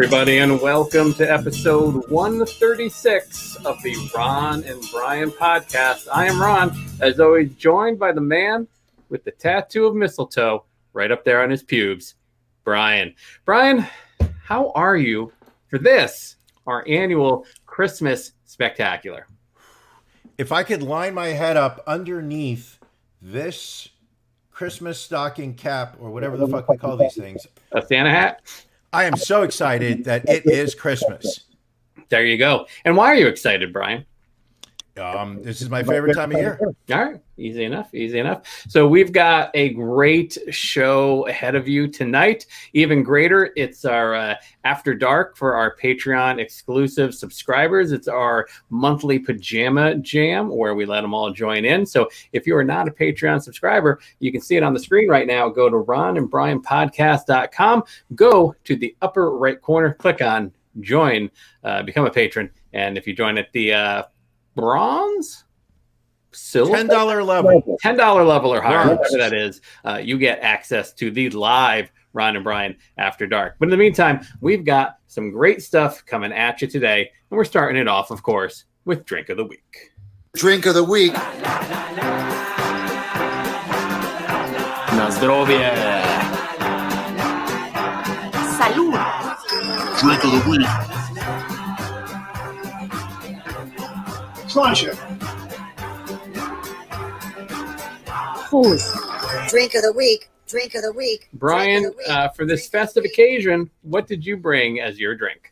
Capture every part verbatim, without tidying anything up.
everybody, and welcome to episode one thirty-six of the Ron and Brian podcast. I am Ron, as always, joined by the man with the tattoo of mistletoe right up there on his pubes, Brian. Brian, how are you for this, our annual Christmas spectacular? If I could line my head up underneath this Christmas stocking cap, or whatever the fuck we call these things. A Santa hat? I am so excited that it is Christmas. There you go. And why are you excited, Brian? Um, this is my favorite time of year. All right. Easy enough. Easy enough. So we've got a great show ahead of you tonight. Even greater, it's our uh, After Dark for our Patreon exclusive subscribers. It's our monthly pajama jam where we let them all join in. So if you are not a Patreon subscriber, you can see it on the screen right now. Go to ron and brian podcast dot com. Go to the upper right corner, click on join, uh, become a patron. And if you join at the uh, bronze, silver, ten dollars level, ten dollars level or higher, Bronze. whatever that is, uh, you get access to the live Ron and Brian After Dark. But in the meantime, we've got some great stuff coming at you today, and we're starting it off, of course, with Drink of the Week. Drink of the Week. Na zdrowie. Salud. Drink of the Week. Pleasure. Prost. Drink of the week. Drink of the week. Brian, Drink of the week. uh, for this Drink of the festive week. occasion, what did you bring as your drink?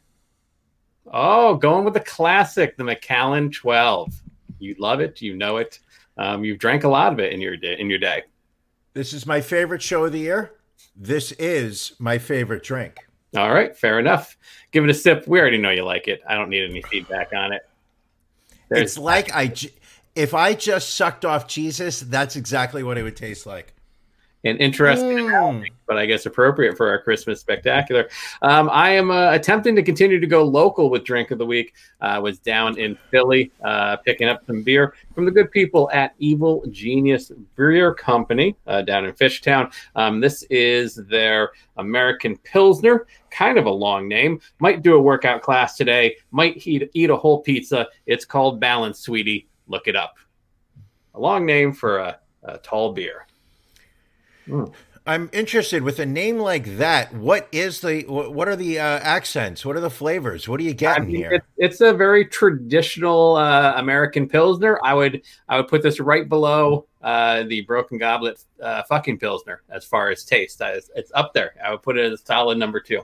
Oh, going with the classic, the Macallan twelve. You love it. You know it. Um, you've drank a lot of it in your day, in your day. This is my favorite show of the year. This is my favorite drink. All right, fair enough. Give it a sip. We already know you like it. I don't need any feedback on it. There's, It's like I, j- if I just sucked off Jesus, that's exactly what it would taste like. an interesting Mm. analogy, but I guess appropriate for our Christmas spectacular. Um, I am uh, attempting to continue to go local with Drink of the Week. I uh, was down in Philly uh, picking up some beer from the good people at Evil Genius Beer Company uh, down in Fishtown. Um, this is their American Pilsner, kind of a long name. Might do a workout class today. Might eat, eat a whole pizza. It's called Balance, sweetie. Look it up. A long name for a, a tall beer. Mm. I'm interested with a name like that. What is the, wh- what are the uh, accents? What are the flavors? What are you I getting mean, here? it, it's a very traditional uh, American Pilsner. I would I would put this right below uh, the Broken Goblet uh, fucking Pilsner as far as taste. I, it's up there. I would put it as a solid number two.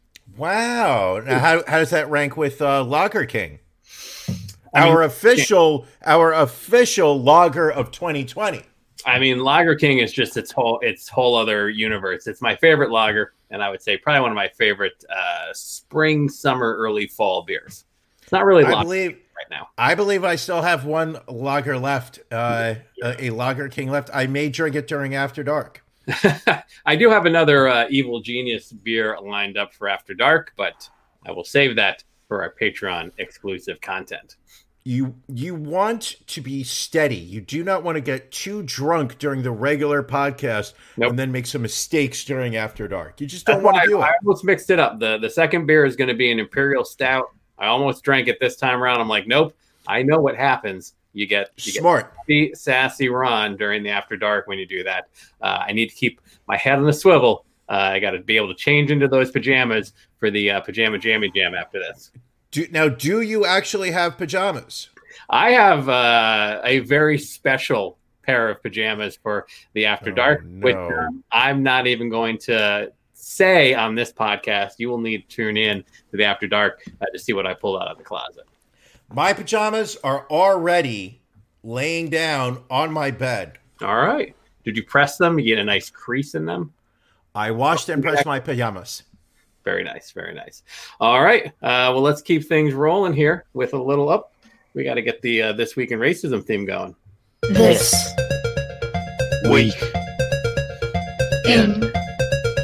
Wow. Now, how, how does that rank with uh, Lager King? Our official, our official lager of twenty twenty. I mean, Lager King is just its whole its whole other universe. It's my favorite lager, and I would say probably one of my favorite uh, spring, summer, early fall beers. It's not really I lager believe, right now. I believe I still have one lager left, uh, a, a Lager King left. I may drink it during After Dark. I do have another uh, Evil Genius beer lined up for After Dark, but I will save that for our Patreon exclusive content. You you want to be steady. You do not want to get too drunk during the regular podcast Nope. and then make some mistakes during After Dark. You just don't That's want why to do I, I it. almost mixed it up. The the second beer is going to be an Imperial Stout. I almost drank it this time around. I'm like, nope. I know what happens. You get you get Smart. sassy, sassy Ron during the After Dark when you do that. Uh, I need to keep my head on the swivel. Uh, I got to be able to change into those pajamas for the uh, pajama jammy jam after this. Do, now, do you actually have pajamas? I have uh, a very special pair of pajamas for the After Oh, Dark, no. which um, I'm not even going to say on this podcast. You will need to tune in to the After Dark uh, to see what I pulled out of the closet. My pajamas are already laying down on my bed. All right. Did you press them? You get a nice crease in them? I washed and pressed my pajamas. Very nice. Very nice. All right. Uh, well, let's keep things rolling here with a little up. We got to get the uh, This Week in Racism theme going. This Week in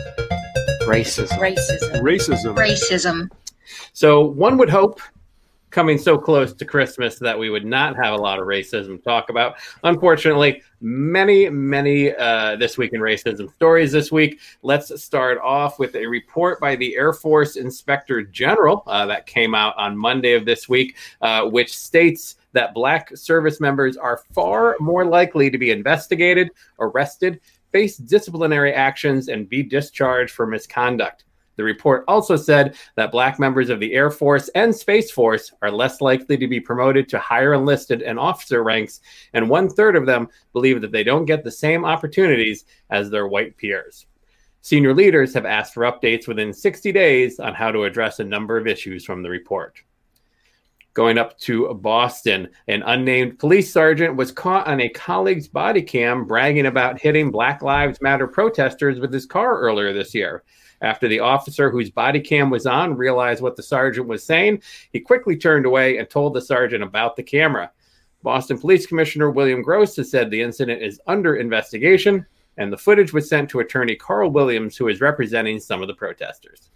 racism. racism. Racism. Racism. So one would hope coming so close to Christmas that we would not have a lot of racism to talk about. Unfortunately, many, many uh, This Week in Racism stories this week. Let's start off with a report by the Air Force Inspector General uh, that came out on Monday of this week, uh, which states that Black service members are far more likely to be investigated, arrested, face disciplinary actions, and be discharged for misconduct. The report also said that Black members of the Air Force and Space Force are less likely to be promoted to higher enlisted and officer ranks, and one third of them believe that they don't get the same opportunities as their white peers. Senior leaders have asked for updates within sixty days on how to address a number of issues from the report. Going up to Boston, an unnamed police sergeant was caught on a colleague's body cam bragging about hitting Black Lives Matter protesters with his car earlier this year. After the officer whose body cam was on realized what the sergeant was saying, he quickly turned away and told the sergeant about the camera. Boston Police Commissioner William Gross has said the incident is under investigation, and the footage was sent to attorney Carl Williams, who is representing some of the protesters.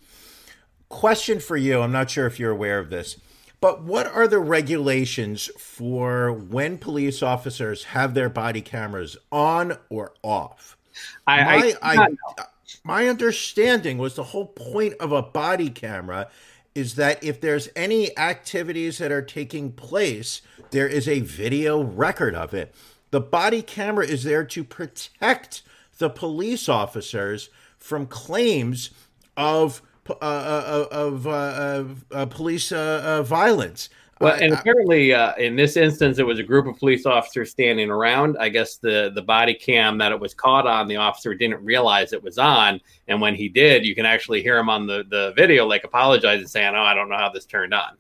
Question for you. I'm not sure if you're aware of this, but what are the regulations for when police officers have their body cameras on or off? I, my, I, I, my understanding was the whole point of a body camera is that if there's any activities that are taking place, there is a video record of it. The body camera is there to protect the police officers from claims of uh, of, uh, of uh, police uh, uh, violence. Well, uh, and apparently uh, in this instance, it was a group of police officers standing around. I guess the, the body cam that it was caught on, the officer didn't realize it was on. And when he did, you can actually hear him on the, the video, like apologizing, saying, oh, I don't know how this turned on.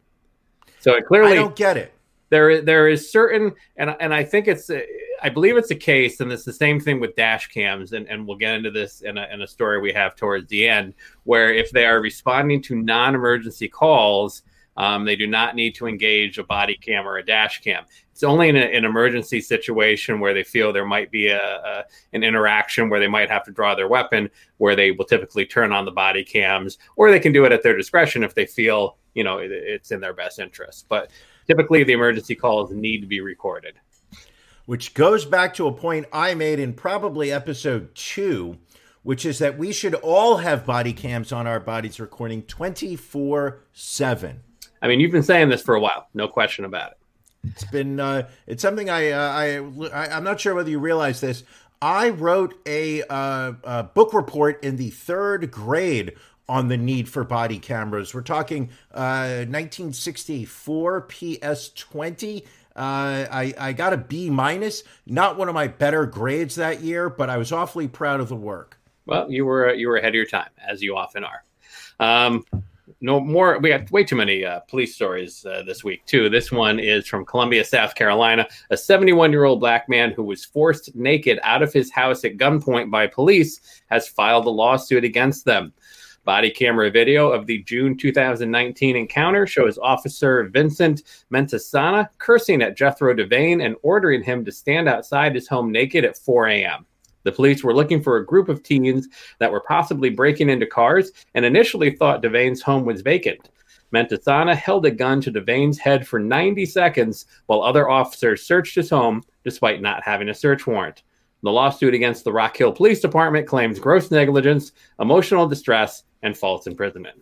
So it clearly, I don't get it. There, there is certain, and and I think it's, I believe it's a case, and it's the same thing with dash cams, and, and we'll get into this in a, in a story we have towards the end, where if they are responding to non-emergency calls, um, they do not need to engage a body cam or a dash cam. It's only in a, an emergency situation where they feel there might be a, a an interaction where they might have to draw their weapon, where they will typically turn on the body cams, or they can do it at their discretion if they feel, you know, it, it's in their best interest. But typically, the emergency calls need to be recorded. Which goes back to a point I made in probably episode two, which is that we should all have body cams on our bodies recording twenty-four seven. I mean, you've been saying this for a while. No question about it. It's been, uh, it's something I, uh, I, I, I'm not sure whether you realize this. I wrote a, uh, a book report in the third grade on the need for body cameras. We're talking uh, nineteen sixty-four P S twenty. Uh, I, I got a B minus, not one of my better grades that year, but I was awfully proud of the work. Well, you were you were ahead of your time, as you often are. Um, no more. We got way too many uh, police stories uh, this week, too. This one is from Columbia, South Carolina. A seventy-one-year-old black man who was forced naked out of his house at gunpoint by police has filed a lawsuit against them. Body camera video of the June two thousand nineteen encounter shows Officer Vincent Mentasana cursing at Jethro Devane and ordering him to stand outside his home naked at four a.m. The police were looking for a group of teens that were possibly breaking into cars and initially thought Devane's home was vacant. Mentasana held a gun to Devane's head for ninety seconds while other officers searched his home despite not having a search warrant. The lawsuit against the Rock Hill Police Department claims gross negligence, emotional distress, and false imprisonment.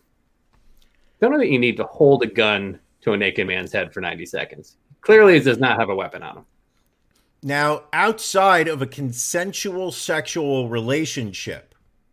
Don't know that you need to hold a gun to a naked man's head for ninety seconds. Clearly, he does not have a weapon on him. Now, outside of a consensual sexual relationship,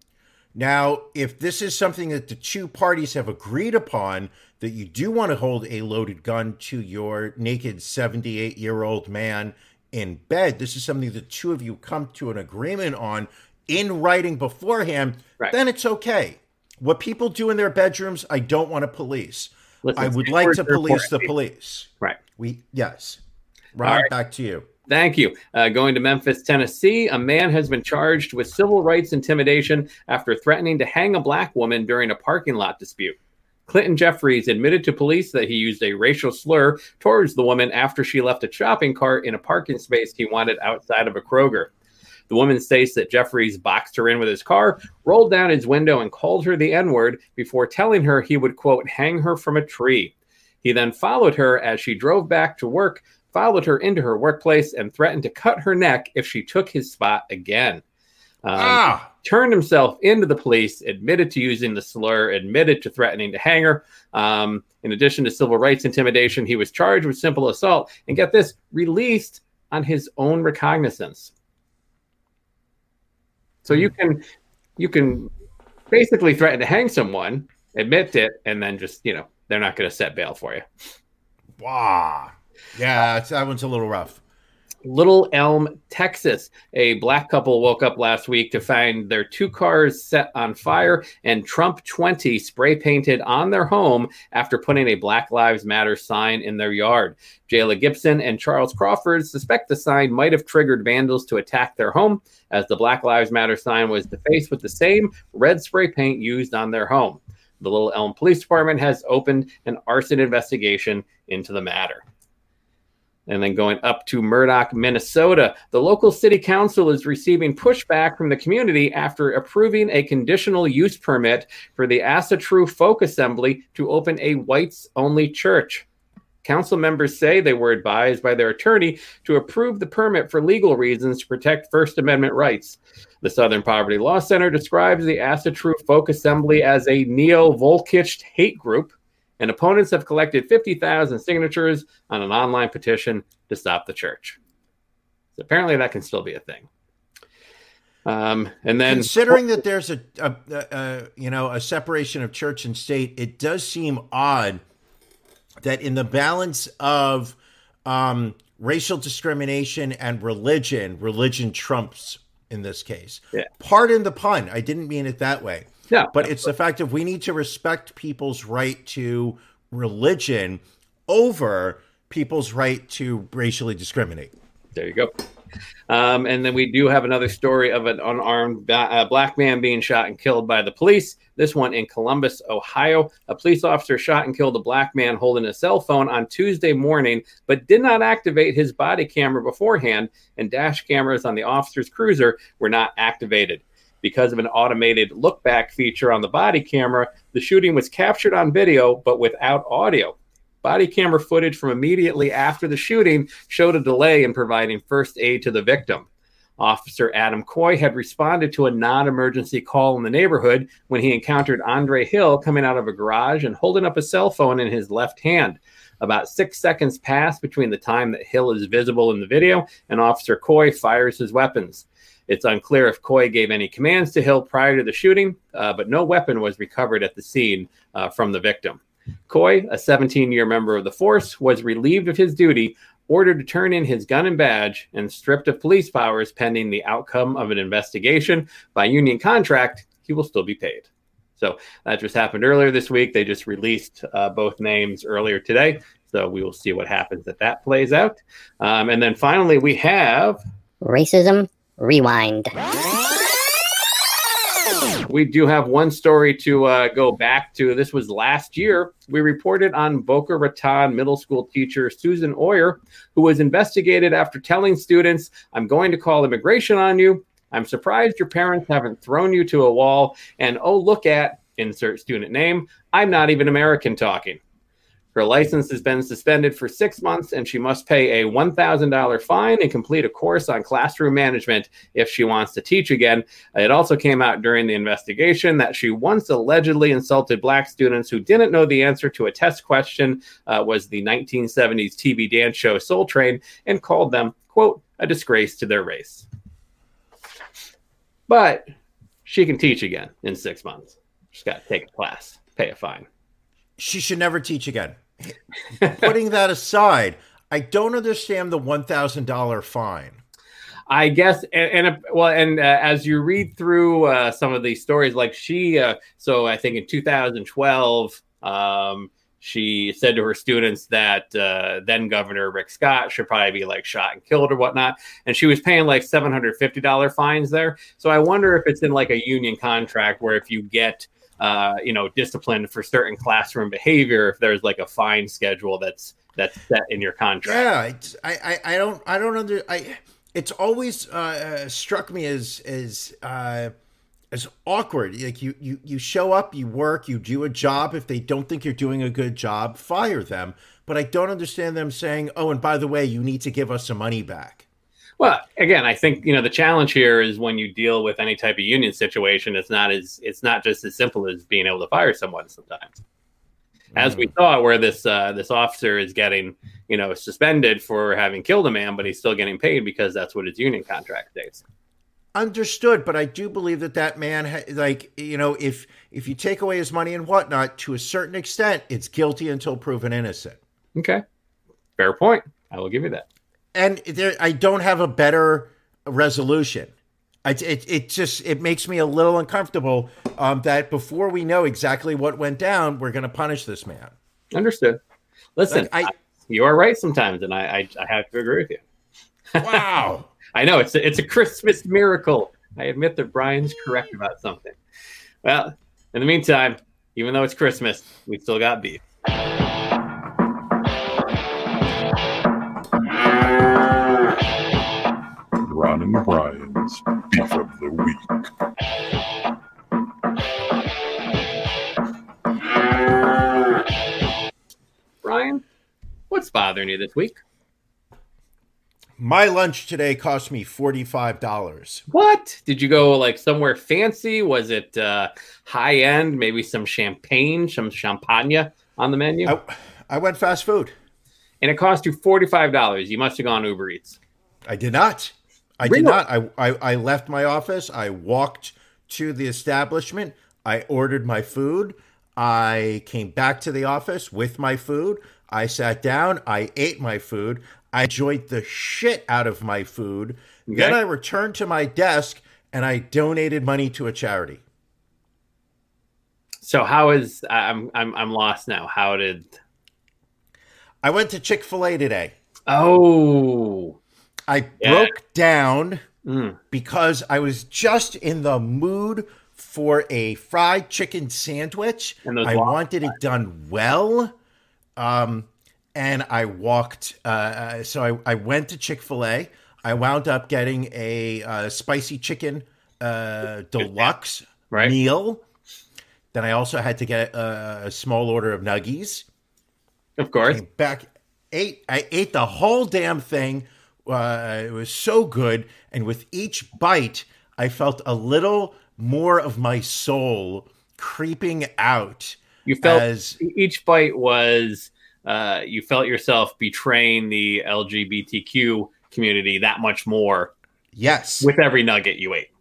now, if this is something that the two parties have agreed upon, that you do want to hold a loaded gun to your naked seventy-eight-year-old man in bed, this is something the two of you come to an agreement on in writing beforehand, right, then it's okay. What people do in their bedrooms, I don't want to police. Listen, I would like to police the police. Right. We yes. Ron, right, back to you. Thank you. Uh, going to Memphis, Tennessee, a man has been charged with civil rights intimidation after threatening to hang a black woman during a parking lot dispute. Clinton Jeffries admitted to police that he used a racial slur towards the woman after she left a shopping cart in a parking space he wanted outside of a Kroger. The woman states that Jeffries boxed her in with his car, rolled down his window, and called her the N-word before telling her he would, quote, hang her from a tree. He then followed her as she drove back to work, followed her into her workplace, and threatened to cut her neck if she took his spot again. Um, Ah. Turned himself into the police, admitted to using the slur, admitted to threatening to hang her. Um, in addition to civil rights intimidation, he was charged with simple assault and, get this, released on his own recognizance. So you can you can basically threaten to hang someone, admit it, and then just, you know, they're not going to set bail for you. Wow. Yeah, it's, that one's a little rough. Little Elm, Texas. A black couple woke up last week to find their two cars set on fire and Trump twenty spray painted on their home after putting a Black Lives Matter sign in their yard. Jayla Gibson and Charles Crawford suspect the sign might have triggered vandals to attack their home, as the Black Lives Matter sign was defaced with the same red spray paint used on their home. The Little Elm Police Department has opened an arson investigation into the matter. And then going up to Murdoch, Minnesota, the local city council is receiving pushback from the community after approving a conditional use permit for the Asatru Folk Assembly to open a whites-only church. Council members say they were advised by their attorney to approve the permit for legal reasons to protect First Amendment rights. The Southern Poverty Law Center describes the Asatru Folk Assembly as a neo-Volkist hate group, and opponents have collected fifty thousand signatures on an online petition to stop the church. So apparently that can still be a thing. Um, and then, considering that there's a, a, a, a you know a separation of church and state, it does seem odd that in the balance of um, racial discrimination and religion, religion trumps in this case. Yeah. Pardon the pun. I didn't mean it that way. Yeah, but it's the fact that we need to respect people's right to religion over people's right to racially discriminate. There you go. Um, and then we do have another story of an unarmed uh, black man being shot and killed by the police. This one in Columbus, Ohio. A police officer shot and killed a black man holding a cell phone on Tuesday morning, but did not activate his body camera beforehand, and dash cameras on the officer's cruiser were not activated. Because of an automated look-back feature on the body camera, the shooting was captured on video, but without audio. Body camera footage from immediately after the shooting showed a delay in providing first aid to the victim. Officer Adam Coy had responded to a non-emergency call in the neighborhood when he encountered Andre Hill coming out of a garage and holding up a cell phone in his left hand. About six seconds pass between the time that Hill is visible in the video and Officer Coy fires his weapons. It's unclear if Coy gave any commands to Hill prior to the shooting, uh, but no weapon was recovered at the scene uh, from the victim. Coy, a seventeen-year member of the force, was relieved of his duty, ordered to turn in his gun and badge, and stripped of police powers pending the outcome of an investigation. By union contract, he will still be paid. So that just happened earlier this week. They just released uh, both names earlier today. So we will see what happens if that plays out. Um, and then finally, we have... Racism Rewind. We do have one story to uh, go back to. This was last year. We reported on Boca Raton middle school teacher Susan Oyer, who was investigated after telling students, "I'm going to call immigration on you. I'm surprised your parents haven't thrown you to a wall. And oh, look at," insert student name, "I'm not even American talking." Her license has been suspended for six months, and she must pay a one thousand dollars fine and complete a course on classroom management if she wants to teach again. It also came out during the investigation that she once allegedly insulted black students who didn't know the answer to a test question, uh, was the nineteen seventies T V dance show Soul Train, and called them, quote, "a disgrace to their race." But she can teach again in six months. She's got to take a class, pay a fine. She should never teach again. Putting that aside, I don't understand the one thousand dollars fine. I guess, and, and well, and uh, as you read through uh, some of these stories, like she, uh, so I think in two thousand twelve, um, she said to her students that uh, then Governor Rick Scott should probably be like shot and killed or whatnot. And she was paying like seven hundred fifty dollars fines there. So I wonder if it's in like a union contract where if you get uh, you know, disciplined for certain classroom behavior, if there's like a fine schedule that's that's set in your contract. Yeah, it's, I, I, I don't, I don't under, I. It's always uh, struck me as as uh, It's awkward. Like you, you, you show up, you work, you do a job. If they don't think you're doing a good job, fire them. But I don't understand them saying, oh, and by the way, you need to give us some money back. Well, again, I think, you know, the challenge here is when you deal with any type of union situation, it's not as it's not just as simple as being able to fire someone sometimes. As we saw, where this uh, this officer is getting, you know, suspended for having killed a man, but he's still getting paid because that's what his union contract states. Understood, but I do believe that that man, ha- like, you know, if if you take away his money and whatnot, to a certain extent, it's guilty until proven innocent. Okay, fair point. I will give you that. And there, I don't have a better resolution. I, it it just it makes me a little uncomfortable um, that before we know exactly what went down, we're going to punish this man. Understood. Listen, Like, I- I, you are right sometimes, and I, I I have to agree with you. Wow. I know it's a, it's a Christmas miracle. I admit that Brian's correct about something. Well, in the meantime, even though it's Christmas, we still got beef. Ron and Brian's Beef of the Week. Brian, what's bothering you this week? My lunch today cost me forty-five dollars. What? Did you go like somewhere fancy? Was it uh, high end? Maybe some champagne, some champagne on the menu? I, I went fast food. And it cost you forty-five dollars. You must have gone Uber Eats. I did not. I Really? did not. I, I, I left my office. I walked to the establishment. I ordered my food. I came back to the office with my food. I sat down. I ate my food. I enjoyed the shit out of my food. Okay. Then I returned to my desk and I donated money to a charity. So how is I'm I'm I'm lost now. How did I went to Chick-fil-A today. Oh I Yeah. broke down mm. because I was just in the mood for a fried chicken sandwich. And those I waffles. wanted it done well. Um, and I walked. Uh, so I, I went to Chick-fil-A. I wound up getting a uh, spicy chicken uh, deluxe Right. meal. Then I also had to get a, a small order of nuggies. Of course. Came back, ate. I ate the whole damn thing. Uh, it was so good, and with each bite, I felt a little more of my soul creeping out. You felt as each bite was uh, you felt yourself betraying the L G B T Q community that much more yes, with every nugget you ate.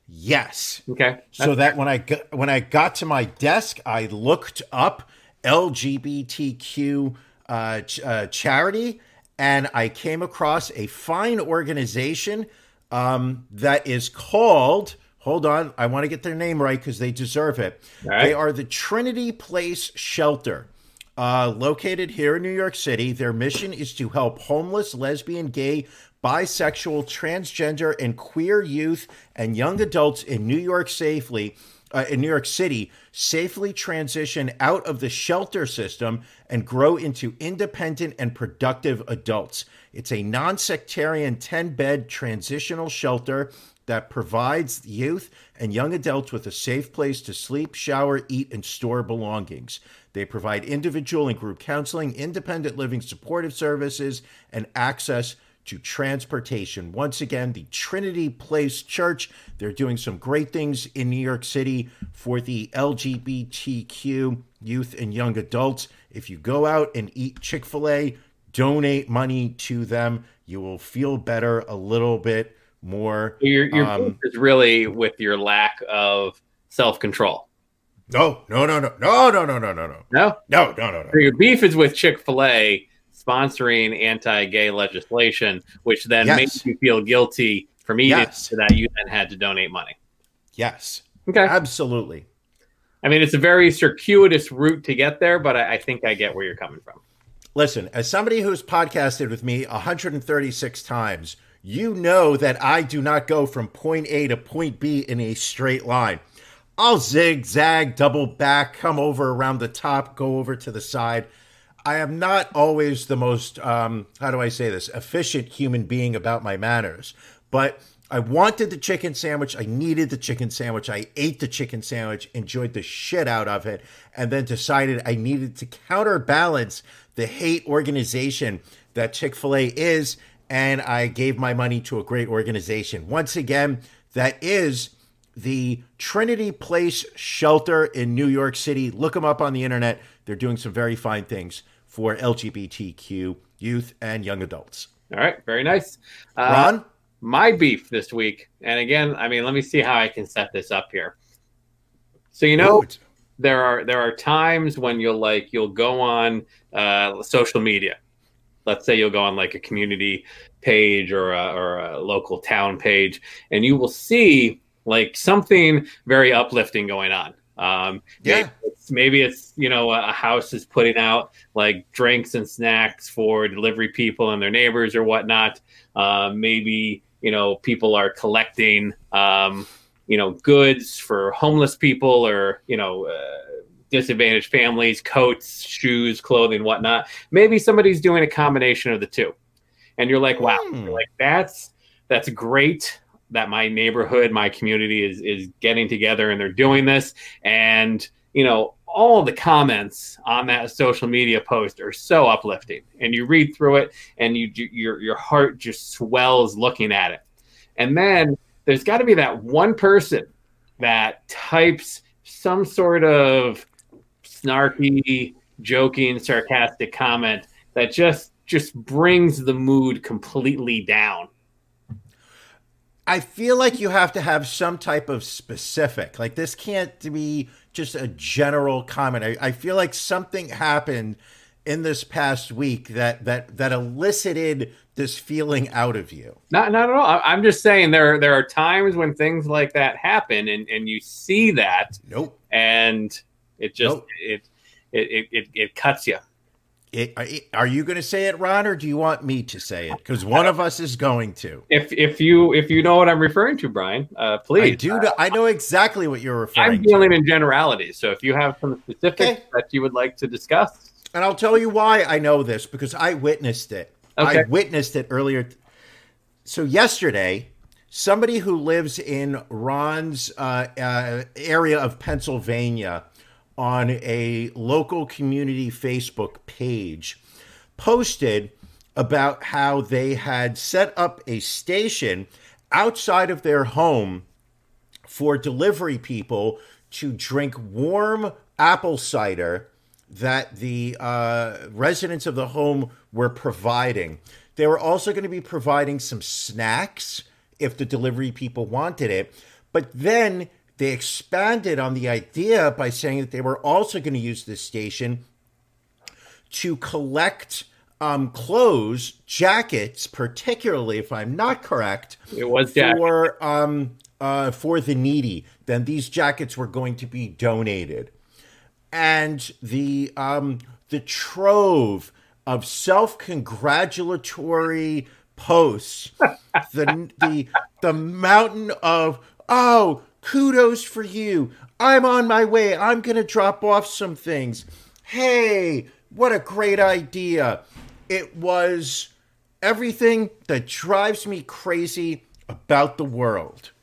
yes. Okay. So that when I got, when I got to my desk, I looked up L G B T Q uh, ch- uh, charity, and I came across a fine organization um, that is called. Hold on, I want to get their name right because they deserve it. All right. They are the Trinity Place Shelter, uh, located here in New York City. Their mission is to help homeless, lesbian, gay, bisexual, transgender, and queer youth and young adults in New York safely, uh, in New York City, safely transition out of the shelter system and grow into independent and productive adults. It's a non-sectarian ten-bed transitional shelter that provides youth and young adults with a safe place to sleep, shower, eat, and store belongings. They provide individual and group counseling, independent living supportive services, and access to transportation. Once again, the Trinity Place Church, they're doing some great things in New York City for the L G B T Q youth and young adults. If you go out and eat Chick-fil-A, donate money to them. You will feel better a little bit more. Your your um, beef is really with your lack of self control. No, no, no, no, no, no, no, no, no, no, No, no, no, no, no. your beef is with Chick-fil-A sponsoring anti-gay legislation, which then Yes. makes you feel guilty from eating. Yes. So that you then had to donate money. Yes, Okay. absolutely. I mean, it's a very circuitous route to get there, but I, I think I get where you're coming from. Listen, as somebody who's podcasted with me one hundred thirty-six times, you know that I do not go from point A to point B in a straight line. I'll zigzag, double back, come over around the top, go over to the side. I am not always the most, um, how do I say this, efficient human being about my manners. But I wanted the chicken sandwich. I needed the chicken sandwich. I ate the chicken sandwich, enjoyed the shit out of it, and then decided I needed to counterbalance the hate organization that Chick-fil-A is, and I gave my money to a great organization. Once again, that is the Trinity Place Shelter in New York City. Look them up on the internet. They're doing some very fine things for L G B T Q youth and young adults. All right, very nice. Uh, Ron? My beef this week, and again, I mean, let me see how I can set this up here. So, you know, Ooh, there are there are times when you'll like you'll go on uh, social media. Let's say you'll go on like a community page or a, or a local town page, and you will see like something very uplifting going on. Um, Yeah. Maybe it's, maybe it's, you know, a house is putting out like drinks and snacks for delivery people and their neighbors or whatnot. Uh, maybe, you know, people are collecting, um, you know, goods for homeless people or, you know, uh, disadvantaged families, coats, shoes, clothing, whatnot. Maybe somebody's doing a combination of the two. And you're like, wow, Hmm. you're like that's that's great that my neighborhood, my community is is getting together and they're doing this. And, you know, all the comments on that social media post are so uplifting. And you read through it and you your your heart just swells looking at it. And then there's got to be that one person that types some sort of snarky, joking, sarcastic comment that just just brings the mood completely down. I feel like you have to have some type of specific. Like this can't be just a general comment. I, I feel like something happened in this past week that that that elicited this feeling out of you. Not not at all. I- I'm just saying there there are times when things like that happen and, and you see that Nope. and it just Nope. it, it it it it cuts you. It, it- are you going to say it, Ron, or do you want me to say it? Because one of us is going to. If if you if you know what I'm referring to, Brian, uh, please. I do. know- I know exactly what you're referring I'm dealing to. in generalities. So if you have some specifics Okay. that you would like to discuss, And I'll tell you why I know this, because I witnessed it. Okay. I witnessed it earlier. So yesterday, somebody who lives in Ron's uh, uh, area of Pennsylvania on a local community Facebook page posted about how they had set up a station outside of their home for delivery people to drink warm apple cider that the uh, residents of the home were providing. They were also going to be providing some snacks if the delivery people wanted it. But then they expanded on the idea by saying that they were also going to use this station to collect um, clothes, jackets, particularly, if I'm not correct, it was Jack. for um, uh, for the needy. Then these jackets were going to be donated. And the um, the trove of self-congratulatory posts, the the the mountain of oh, kudos for you. I'm on my way. I'm gonna drop off some things. Hey, what a great idea! It was everything that drives me crazy about the world.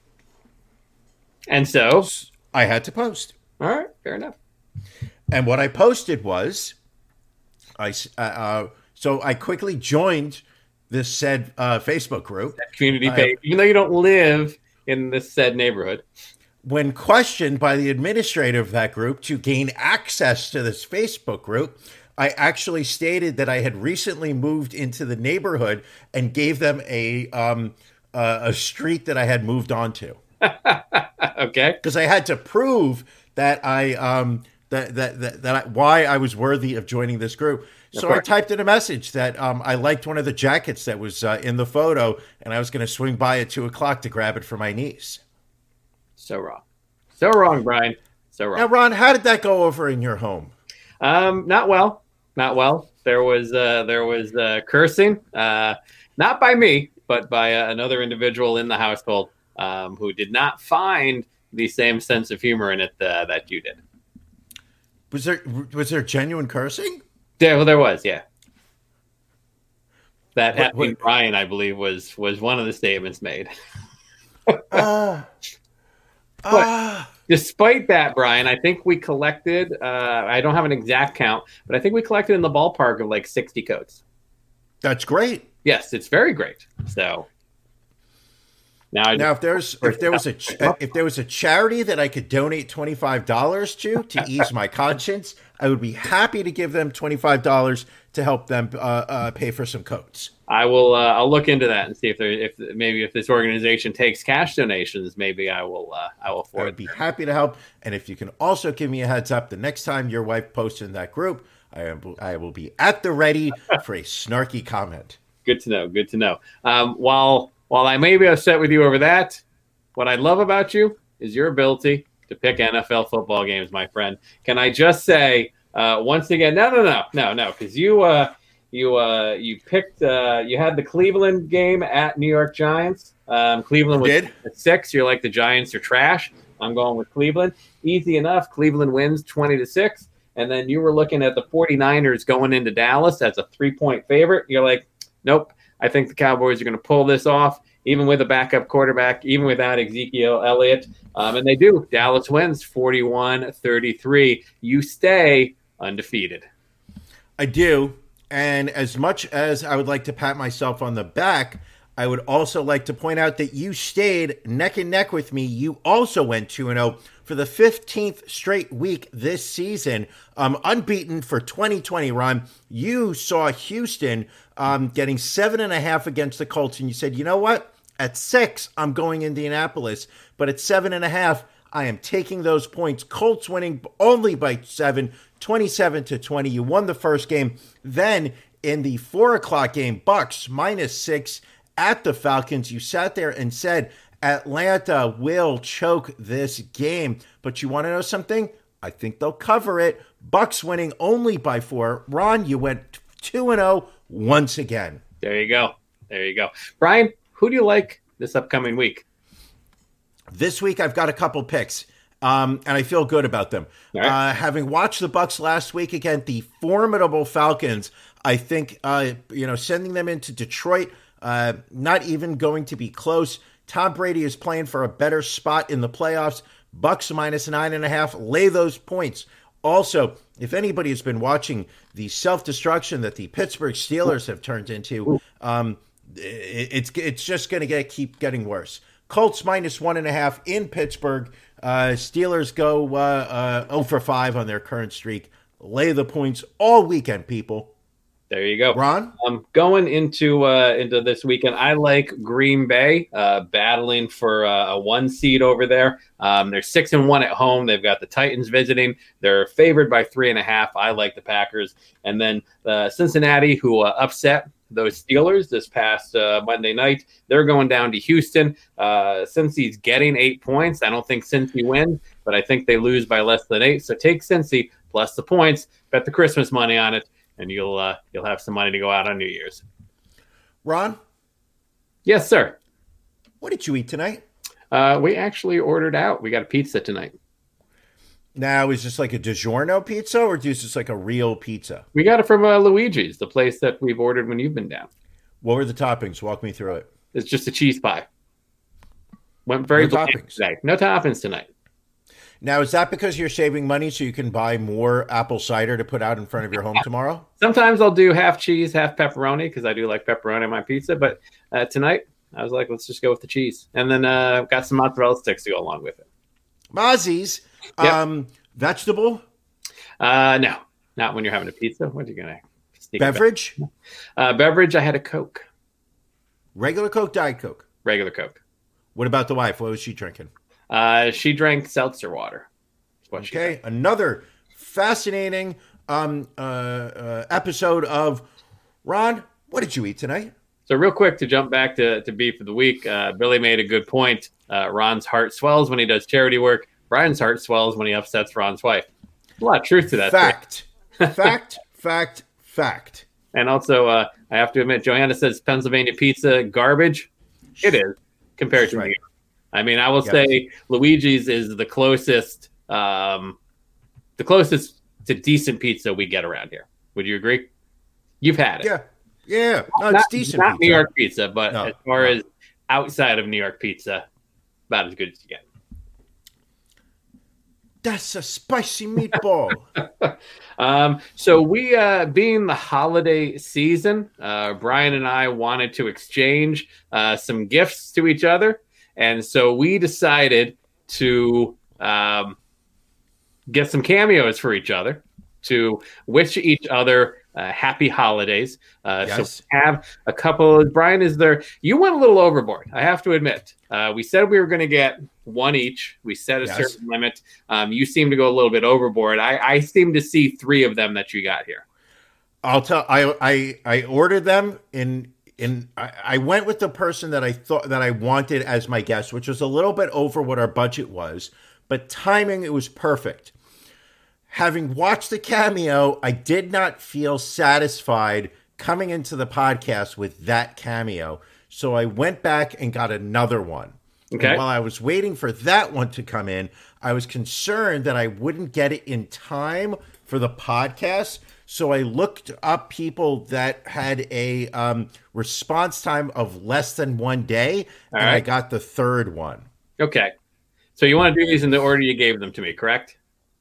And so, I had to post. all right, fair enough. And what I posted was, I s- uh, uh, so I quickly joined this said uh, Facebook group. That community I- page, even though you don't live in this said neighborhood. When questioned by the administrator of that group to gain access to this Facebook group, I actually stated that I had recently moved into the neighborhood and gave them a um, uh, a street that I had moved on to. Okay. Because I had to prove that I um that that that, that I, why I was worthy of joining this group. So I course. typed in a message that um, I liked one of the jackets that was uh, in the photo, and I was going to swing by at two o'clock to grab it for my niece. So wrong. So wrong, Brian. So wrong. Now, Ron, how did that go over in your home? Um, not well. Not well. There was uh, there was uh, cursing, uh, not by me, but by uh, another individual in the household um, who did not find the same sense of humor in it uh, that you did. Was there was there genuine cursing? Yeah, well, there was, yeah. That What- effing what- Brian, I believe, was was one of the statements made. Uh, uh, Despite that, Brian, I think we collected. Uh, I don't have an exact count, but I think we collected in the ballpark of like sixty codes. that's great. Yes, it's very great. So now, I Now, if there's if there was a ch- if there was a charity that I could donate twenty five dollars to to ease my conscience, I would be happy to give them twenty five dollars to help them uh, uh, pay for some coats. I will. Uh, I'll look into that and see if there, if maybe if this organization takes cash donations, maybe I will. Uh, I will I would forward. be happy to help. And if you can also give me a heads up, the next time your wife posts in that group, I am I will be at the ready for a snarky comment. Good to know. Good to know. Um, while while I may be upset with you over that, what I love about you is your ability to pick N F L football games, my friend. Can I just say uh, once again? No, no, no, no, no, because you uh, you uh, you picked uh, you had the Cleveland game at New York Giants. Um, Cleveland was Did? at six. You're like the Giants are trash. I'm going with Cleveland. Easy enough. Cleveland wins twenty to six. And then you were looking at the 49ers going into Dallas as a three-point favorite. You're like, nope, I think the Cowboys are going to pull this off, even with a backup quarterback, even without Ezekiel Elliott. Um, and they do. Dallas wins forty-one thirty-three. You stay undefeated. I do. And as much as I would like to pat myself on the back, I would also like to point out that you stayed neck and neck with me. You also went two and oh for the fifteenth straight week this season, um, unbeaten for twenty twenty, Ron. You saw Houston um, getting seven and a half against the Colts, and you said, you know what? At six, I'm going Indianapolis, but at seven and a half, I am taking those points. Colts winning only by seven, twenty-seven to twenty. You won the first game. Then in the four o'clock game, Bucks minus six at the Falcons. You sat there and said, Atlanta will choke this game. But you want to know something? I think they'll cover it. Bucks winning only by four. Ron, you went two and oh once again. There you go. There you go. Brian, who do you like this upcoming week? This week, I've got a couple picks, um, and I feel good about them. All right. Uh, having watched the Bucks last week against the formidable Falcons, I think uh, you know sending them into Detroit, uh, not even going to be close. Tom Brady is playing for a better spot in the playoffs. Bucks minus nine and a half. Lay those points. Also, if anybody has been watching the self-destruction that the Pittsburgh Steelers have turned into, um, it, it's it's just going to get keep getting worse. Colts minus one and a half in Pittsburgh. Uh, Steelers go uh, uh, zero for five on their current streak. Lay the points all weekend, people. There you go. Ron? Um, going into uh, into this weekend, I like Green Bay uh, battling for uh, a one seed over there. Um, they're six and one at home. They've got the Titans visiting. They're favored by three and a half. I like the Packers. And then uh, Cincinnati, who uh, upset those Steelers this past uh, Monday night, they're going down to Houston. Uh, Cincy's getting eight points. I don't think Cincy wins, but I think they lose by less than eight. So take Cincy plus the points, bet the Christmas money on it, and you'll uh, you'll have some money to go out on New Year's. Ron, Yes, sir. what did you eat tonight? Uh, we actually ordered out. We got a pizza tonight. Now, is this like a DiGiorno pizza or is this like a real pizza? We got it from uh, Luigi's, the place that we've ordered when you've been down. What were the toppings? Walk me through it. It's just a cheese pie. Went very No bland toppings. today. No toppings tonight. Now, is that because you're saving money so you can buy more apple cider to put out in front of your home tomorrow? Sometimes I'll do half cheese, half pepperoni because I do like pepperoni on my pizza. But uh, tonight, I was like, let's just go with the cheese. And then uh, got some mozzarella sticks to go along with it. Mozzie's, Yep. um, vegetable, Uh, no, not when you're having a pizza. What are you going to sneak? beverage, Uh, beverage, I had a Coke, regular Coke, Diet Coke. regular Coke. What about the wife? What was she drinking? Uh, she drank seltzer water. That's what she drank. Okay, another fascinating um, uh, uh, episode of Ron. What did you eat tonight? So real quick to jump back to, to beef of the week, uh, Billy made a good point. Uh, Ron's heart swells when he does charity work. Brian's heart swells when he upsets Ron's wife. There's a lot of truth to that. Fact, fact, fact, fact. And also, uh, I have to admit, Joanna says Pennsylvania pizza garbage. It is compared That's to right. me. I mean, I will Yep. say Luigi's is the closest, um, the closest to decent pizza we get around here. Would you agree? You've had it. Yeah, Yeah, no, it's not, decent. Not pizza. New York pizza, but No, as far no. as outside of New York pizza, about as good as you get. That's a spicy meatball. Um, so we, uh, being the holiday season, uh, Brian and I wanted to exchange uh, some gifts to each other. And so we decided to um, get some cameos for each other to wish each other uh, happy holidays. Uh, Yes. So we have a couple. Brian, is there? You went a little overboard, I have to admit. Uh, we said we were going to get one each. We set a Yes. certain limit. Um, you seem to go a little bit overboard. I, I seem to see three of them that you got here. I'll tell. I I I ordered them in in. I, I went with the person that I thought that I wanted as my guest, which was a little bit over what our budget was, but timing it was perfect. Having watched the cameo, I did not feel satisfied coming into the podcast with that cameo, so I went back and got another one. Okay. And while I was waiting for that one to come in, I was concerned that I wouldn't get it in time for the podcast. So I looked up people that had a um, response time of less than one day, All and I right. got the third one. Okay. So you want to do these in the order you gave them to me, correct?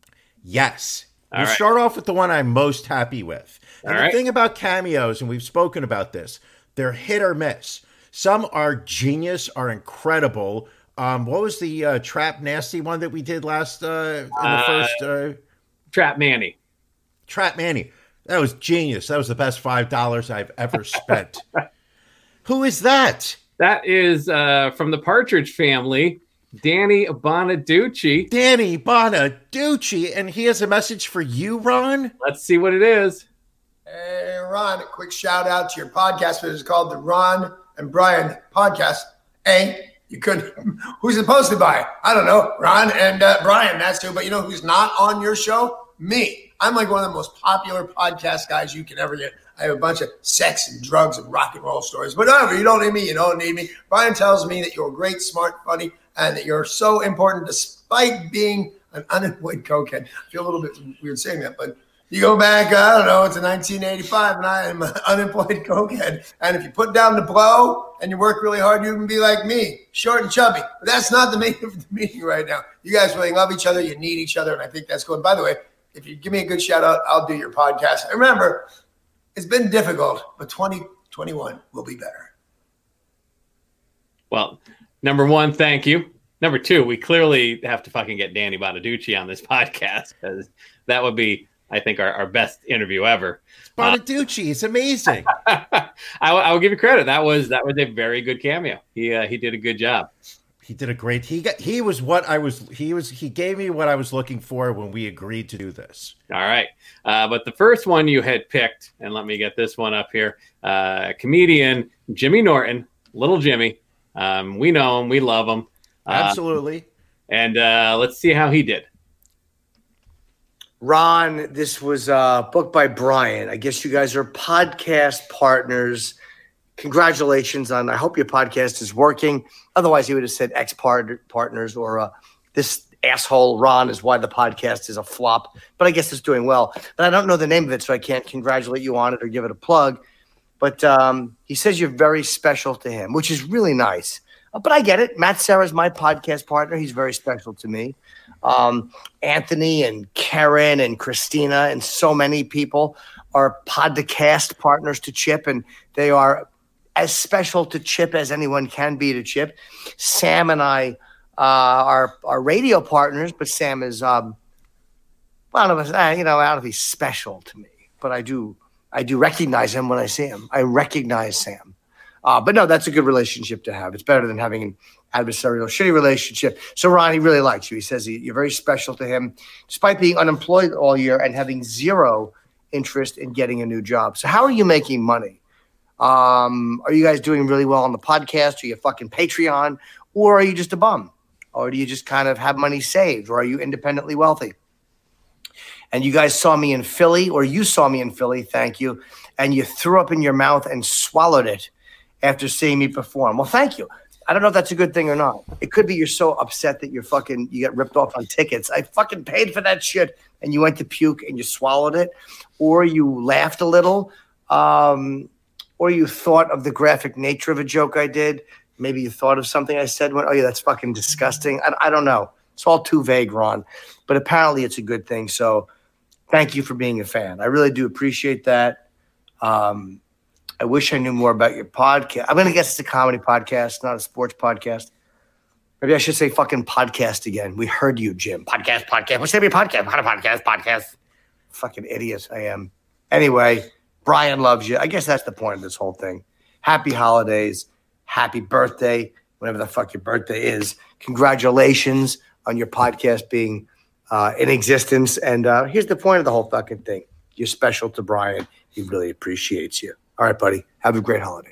Yes. All We'll right. start off with the one I'm most happy with. And All the right. thing about cameos, and we've spoken about this, they're hit or miss. Some are genius, are incredible. Um, what was the uh, Trap Nasty one that we did last uh, in the Uh, first uh, Trap Manny. Trap Manny? That was genius. That was the best five dollars I've ever spent. Who is that? That is uh, from the Partridge Family, Danny Bonaducci. Danny Bonaducci, and he has a message for you, Ron. Let's see what it is. Hey, Ron, a quick shout out to your podcast, which is called the Ron and Brian Podcast. Hey, you could, who's supposed to buy? I don't know, Ron and uh, Brian, that's who, but you know who's not on your show? Me. I'm like one of the most popular podcast guys you can ever get. I have a bunch of sex and drugs and rock and roll stories, but whatever, you don't need me, you don't need me. Brian tells me that you're great, smart, funny, and that you're so important despite being an unemployed cokehead. I feel a little bit weird saying that, but you go back, I don't know, to nineteen eighty-five, and I am an unemployed cokehead. And if you put down the blow and you work really hard, you can be like me, short and chubby. But that's not the main of the meeting right now. You guys really love each other. You need each other, and I think that's cool. And by the way, if you give me a good shout out, I'll do your podcast. And remember, it's been difficult, but twenty twenty-one will be better. Well, number one, thank you. Number two, we clearly have to fucking get Danny Bonaducci on this podcast because that would be, I think, our, our best interview ever. Bonaducci, it's amazing. I, I will give you credit. That was that was a very good cameo. He uh, he did a good job. He did a great. He got. He was what I was. He was. He gave me what I was looking for when we agreed to do this. All right. Uh, but the first one you had picked, and let me get this one up here, uh, comedian Jimmy Norton, Little Jimmy. Um, we know him. We love him. Uh, Absolutely. and uh, let's see how he did. Ron, this was uh, booked by Brian. I guess you guys are podcast partners. Congratulations on, I hope your podcast is working. Otherwise, he would have said ex-partners or uh, this asshole Ron is why the podcast is a flop. But I guess it's doing well. But I don't know the name of it, so I can't congratulate you on it or give it a plug. But um, he says you're very special to him, which is really nice. Uh, but I get it. Matt Serra's my podcast partner. He's very special to me. Um, Anthony and Karen and Christina and so many people are podcast partners to Chip, and they are as special to Chip as anyone can be to Chip. Sam and I uh, are are radio partners, but Sam is, um, well, I don't know, uh, you know, I don't know if he's special to me, but I do I do recognize him when I see him. I recognize Sam. Uh, but no, that's a good relationship to have. It's better than having an adversarial, shitty relationship. So Ron, he really likes you. He says he, you're very special to him, despite being unemployed all year and having zero interest in getting a new job. So how are you making money? Um, are you guys doing really well on the podcast? Are you fucking Patreon? Or are you just a bum? Or do you just kind of have money saved? Or are you independently wealthy? And you guys saw me in Philly, or you saw me in Philly, thank you, and you threw up in your mouth and swallowed it after seeing me perform. Well, thank you. I don't know if that's a good thing or not. It could be you're so upset that you're fucking, you get ripped off on tickets. I fucking paid for that shit, and you went to puke and you swallowed it, or you laughed a little. Um, or you thought of the graphic nature of a joke I did. Maybe you thought of something I said. Went, oh, yeah, that's fucking disgusting. I, I don't know. It's all too vague, Ron. But apparently it's a good thing. So thank you for being a fan. I really do appreciate that. Um, I wish I knew more about your podcast. I'm going to guess it's a comedy podcast, not a sports podcast. Maybe I should say fucking podcast again. We heard you, Jim. Podcast, podcast. What's going to be a podcast? What a podcast, podcast. Fucking idiot I am. Anyway, Brian loves you. I guess that's the point of this whole thing. Happy holidays. Happy birthday, whatever the fuck your birthday is. Congratulations on your podcast being uh, in existence. And uh, here's the point of the whole fucking thing. You're special to Brian. He really appreciates you. All right, buddy. Have a great holiday.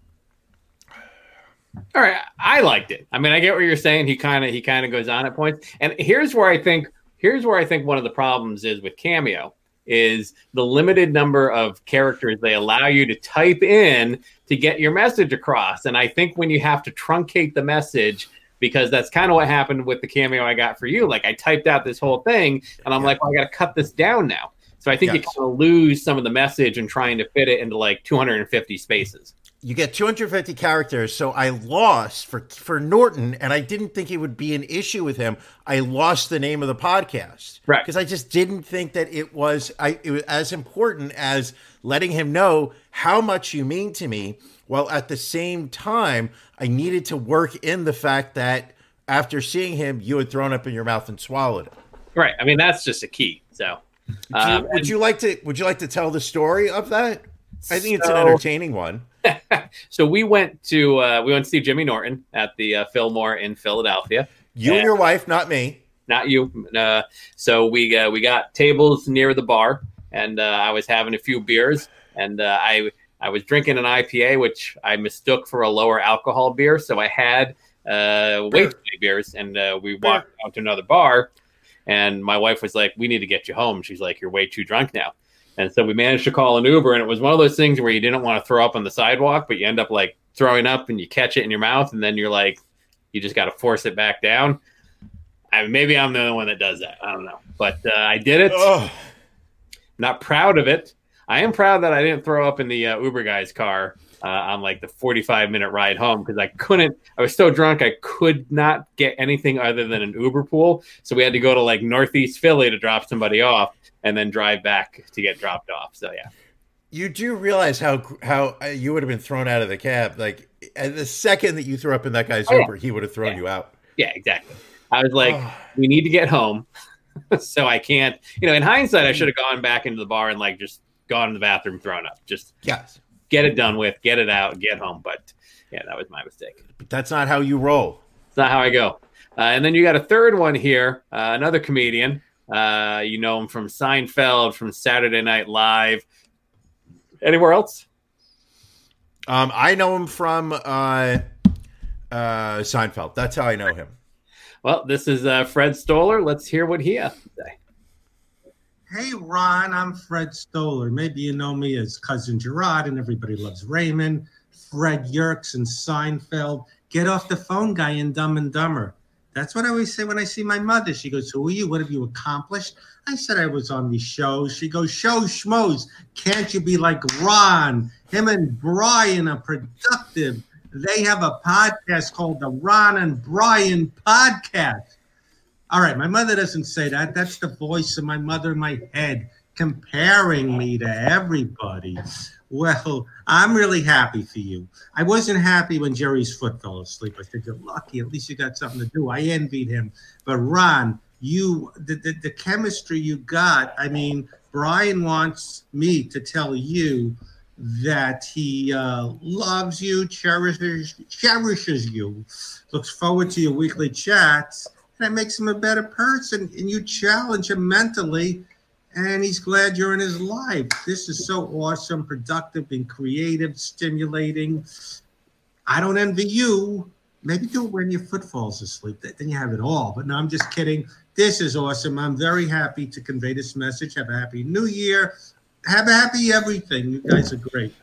All right, I liked it. I mean, I get what you're saying. He kind of he kind of goes on at points. And here's where I think here's where I think one of the problems is with Cameo is the limited number of characters they allow you to type in to get your message across. And I think when you have to truncate the message, because that's kind of what happened with the Cameo I got for you. Like I typed out this whole thing and I'm yeah. like, well, I got to cut this down now. So I think yes. you kind of lose some of the message and trying to fit it into like two hundred fifty spaces. You get two hundred fifty characters, so I lost for for Norton, and I didn't think it would be an issue with him. I lost the name of the podcast, right? Because I just didn't think that it was I it was as important as letting him know how much you mean to me. While at the same time, I needed to work in the fact that after seeing him, you had thrown up in your mouth and swallowed it. Right. I mean, that's just a key. So, would you, um, would and- you like to? Would you like to tell the story of that? I think it's So- an entertaining one. So we went to uh, we went to see Jimmy Norton at the uh, Fillmore in Philadelphia. You and, and your wife, not me, not you. Uh, so we uh, we got tables near the bar, and uh, I was having a few beers, and uh, I I was drinking an I P A, which I mistook for a lower alcohol beer. So I had uh, way too many beers, and uh, we walked out to another bar, and my wife was like, "We need to get you home." She's like, "You're way too drunk now." And so we managed to call an Uber, and it was one of those things where you didn't want to throw up on the sidewalk, but you end up like throwing up and you catch it in your mouth, and then you're like, you just got to force it back down. I, maybe I'm the only one that does that. I don't know. But uh, I did it. Ugh. Not proud of it. I am proud that I didn't throw up in the uh, Uber guy's car uh, on like the forty-five minute ride home because I couldn't. I was so drunk I could not get anything other than an Uber pool. So we had to go to like Northeast Philly to drop somebody off and then drive back to get dropped off. So yeah. You do realize how how you would have been thrown out of the cab. Like at the second that you threw up in that guy's oh, Uber, he would have thrown yeah. you out. Yeah, exactly. I was like, we need to get home. So I can't, you know, in hindsight, I should have gone back into the bar and like just gone to the bathroom, thrown up. Just yes. get it done with, get it out, get home. But yeah, that was my mistake. But that's not how you roll. It's not how I go. Uh, and then you got a third one here, uh, another comedian. Uh, you know him from Seinfeld, from Saturday Night Live. Anywhere else? Um, I know him from uh, uh, Seinfeld. That's how I know him. Well, this is uh, Fred Stoller. Let's hear what he has to say. Hey, Ron, I'm Fred Stoller. Maybe you know me as Cousin Gerard and Everybody Loves Raymond, Fred Yerkes and Seinfeld. Get off the phone guy in Dumb and Dumber. That's what I always say when I see my mother. She goes, who are you? What have you accomplished? I said I was on these shows. She goes, show schmoes. Can't you be like Ron? Him and Brian are productive. They have a podcast called the Ron and Brian Podcast. All right, my mother doesn't say that. That's the voice of my mother in my head comparing me to everybody. Well, I'm really happy for you. I wasn't happy when Jerry's foot fell asleep. I said, you're lucky. At least you got something to do. I envied him. But Ron, you, the, the, the chemistry you got, I mean, Brian wants me to tell you that he uh, loves you, cherishes, cherishes you, looks forward to your weekly chats, and it makes him a better person. And you challenge him mentally, and he's glad you're in his life. This is so awesome, productive, and creative, stimulating. I don't envy you. Maybe do it when your foot falls asleep. Then you have it all. But no, I'm just kidding. This is awesome. I'm very happy to convey this message. Have a happy new year. Have a happy everything. You guys are great.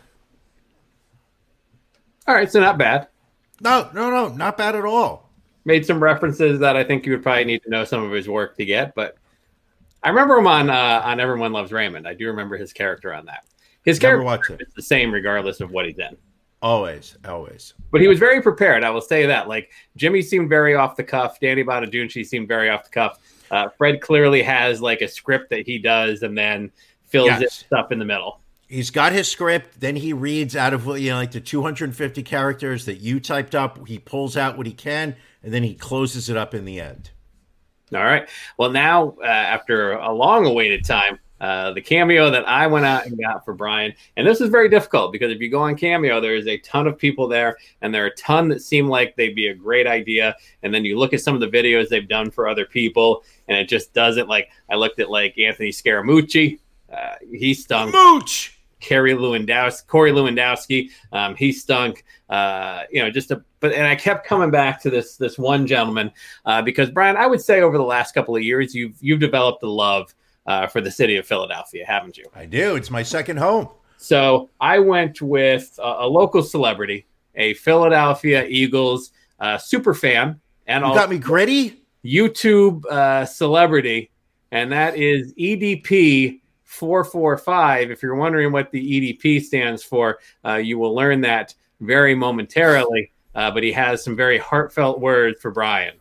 All right, so not bad. No, no, no, not bad at all. Made some references that I think you would probably need to know some of his work to get, but I remember him on uh, on Everyone Loves Raymond. I do remember his character on that. His Never character watched it. is the same regardless of what he's in. Always, always. But he was very prepared. I will say that. Like Jimmy seemed very off the cuff. Danny Bonaducci seemed very off the cuff. Uh, Fred clearly has like a script that he does and then fills Yes. it stuff in the middle. He's got his script. Then he reads out of, you know, like the two hundred fifty characters that you typed up. He pulls out what he can, and then he closes it up in the end. All right. Well, now uh, after a long awaited time, uh, the Cameo that I went out and got for Brian, and this is very difficult because if you go on Cameo, there is a ton of people there, and there are a ton that seem like they'd be a great idea. And then you look at some of the videos they've done for other people, and it just doesn't. Like I looked at like Anthony Scaramucci, uh, he stunk. Mooch. Corey Lewandowski, Corey Lewandowski, um, he stunk. Uh, you know, just a but, and I kept coming back to this this one gentleman uh, because Brian, I would say over the last couple of years, you've you've developed a love uh, for the city of Philadelphia, haven't you? I do. It's my second home. So I went with a, a local celebrity, a Philadelphia Eagles uh, super fan, and You got me gritty? YouTube uh, celebrity, and that is E D P four four five. If you're wondering what the E D P stands for, uh, you will learn that very momentarily. Uh, but he has some very heartfelt words for Brian.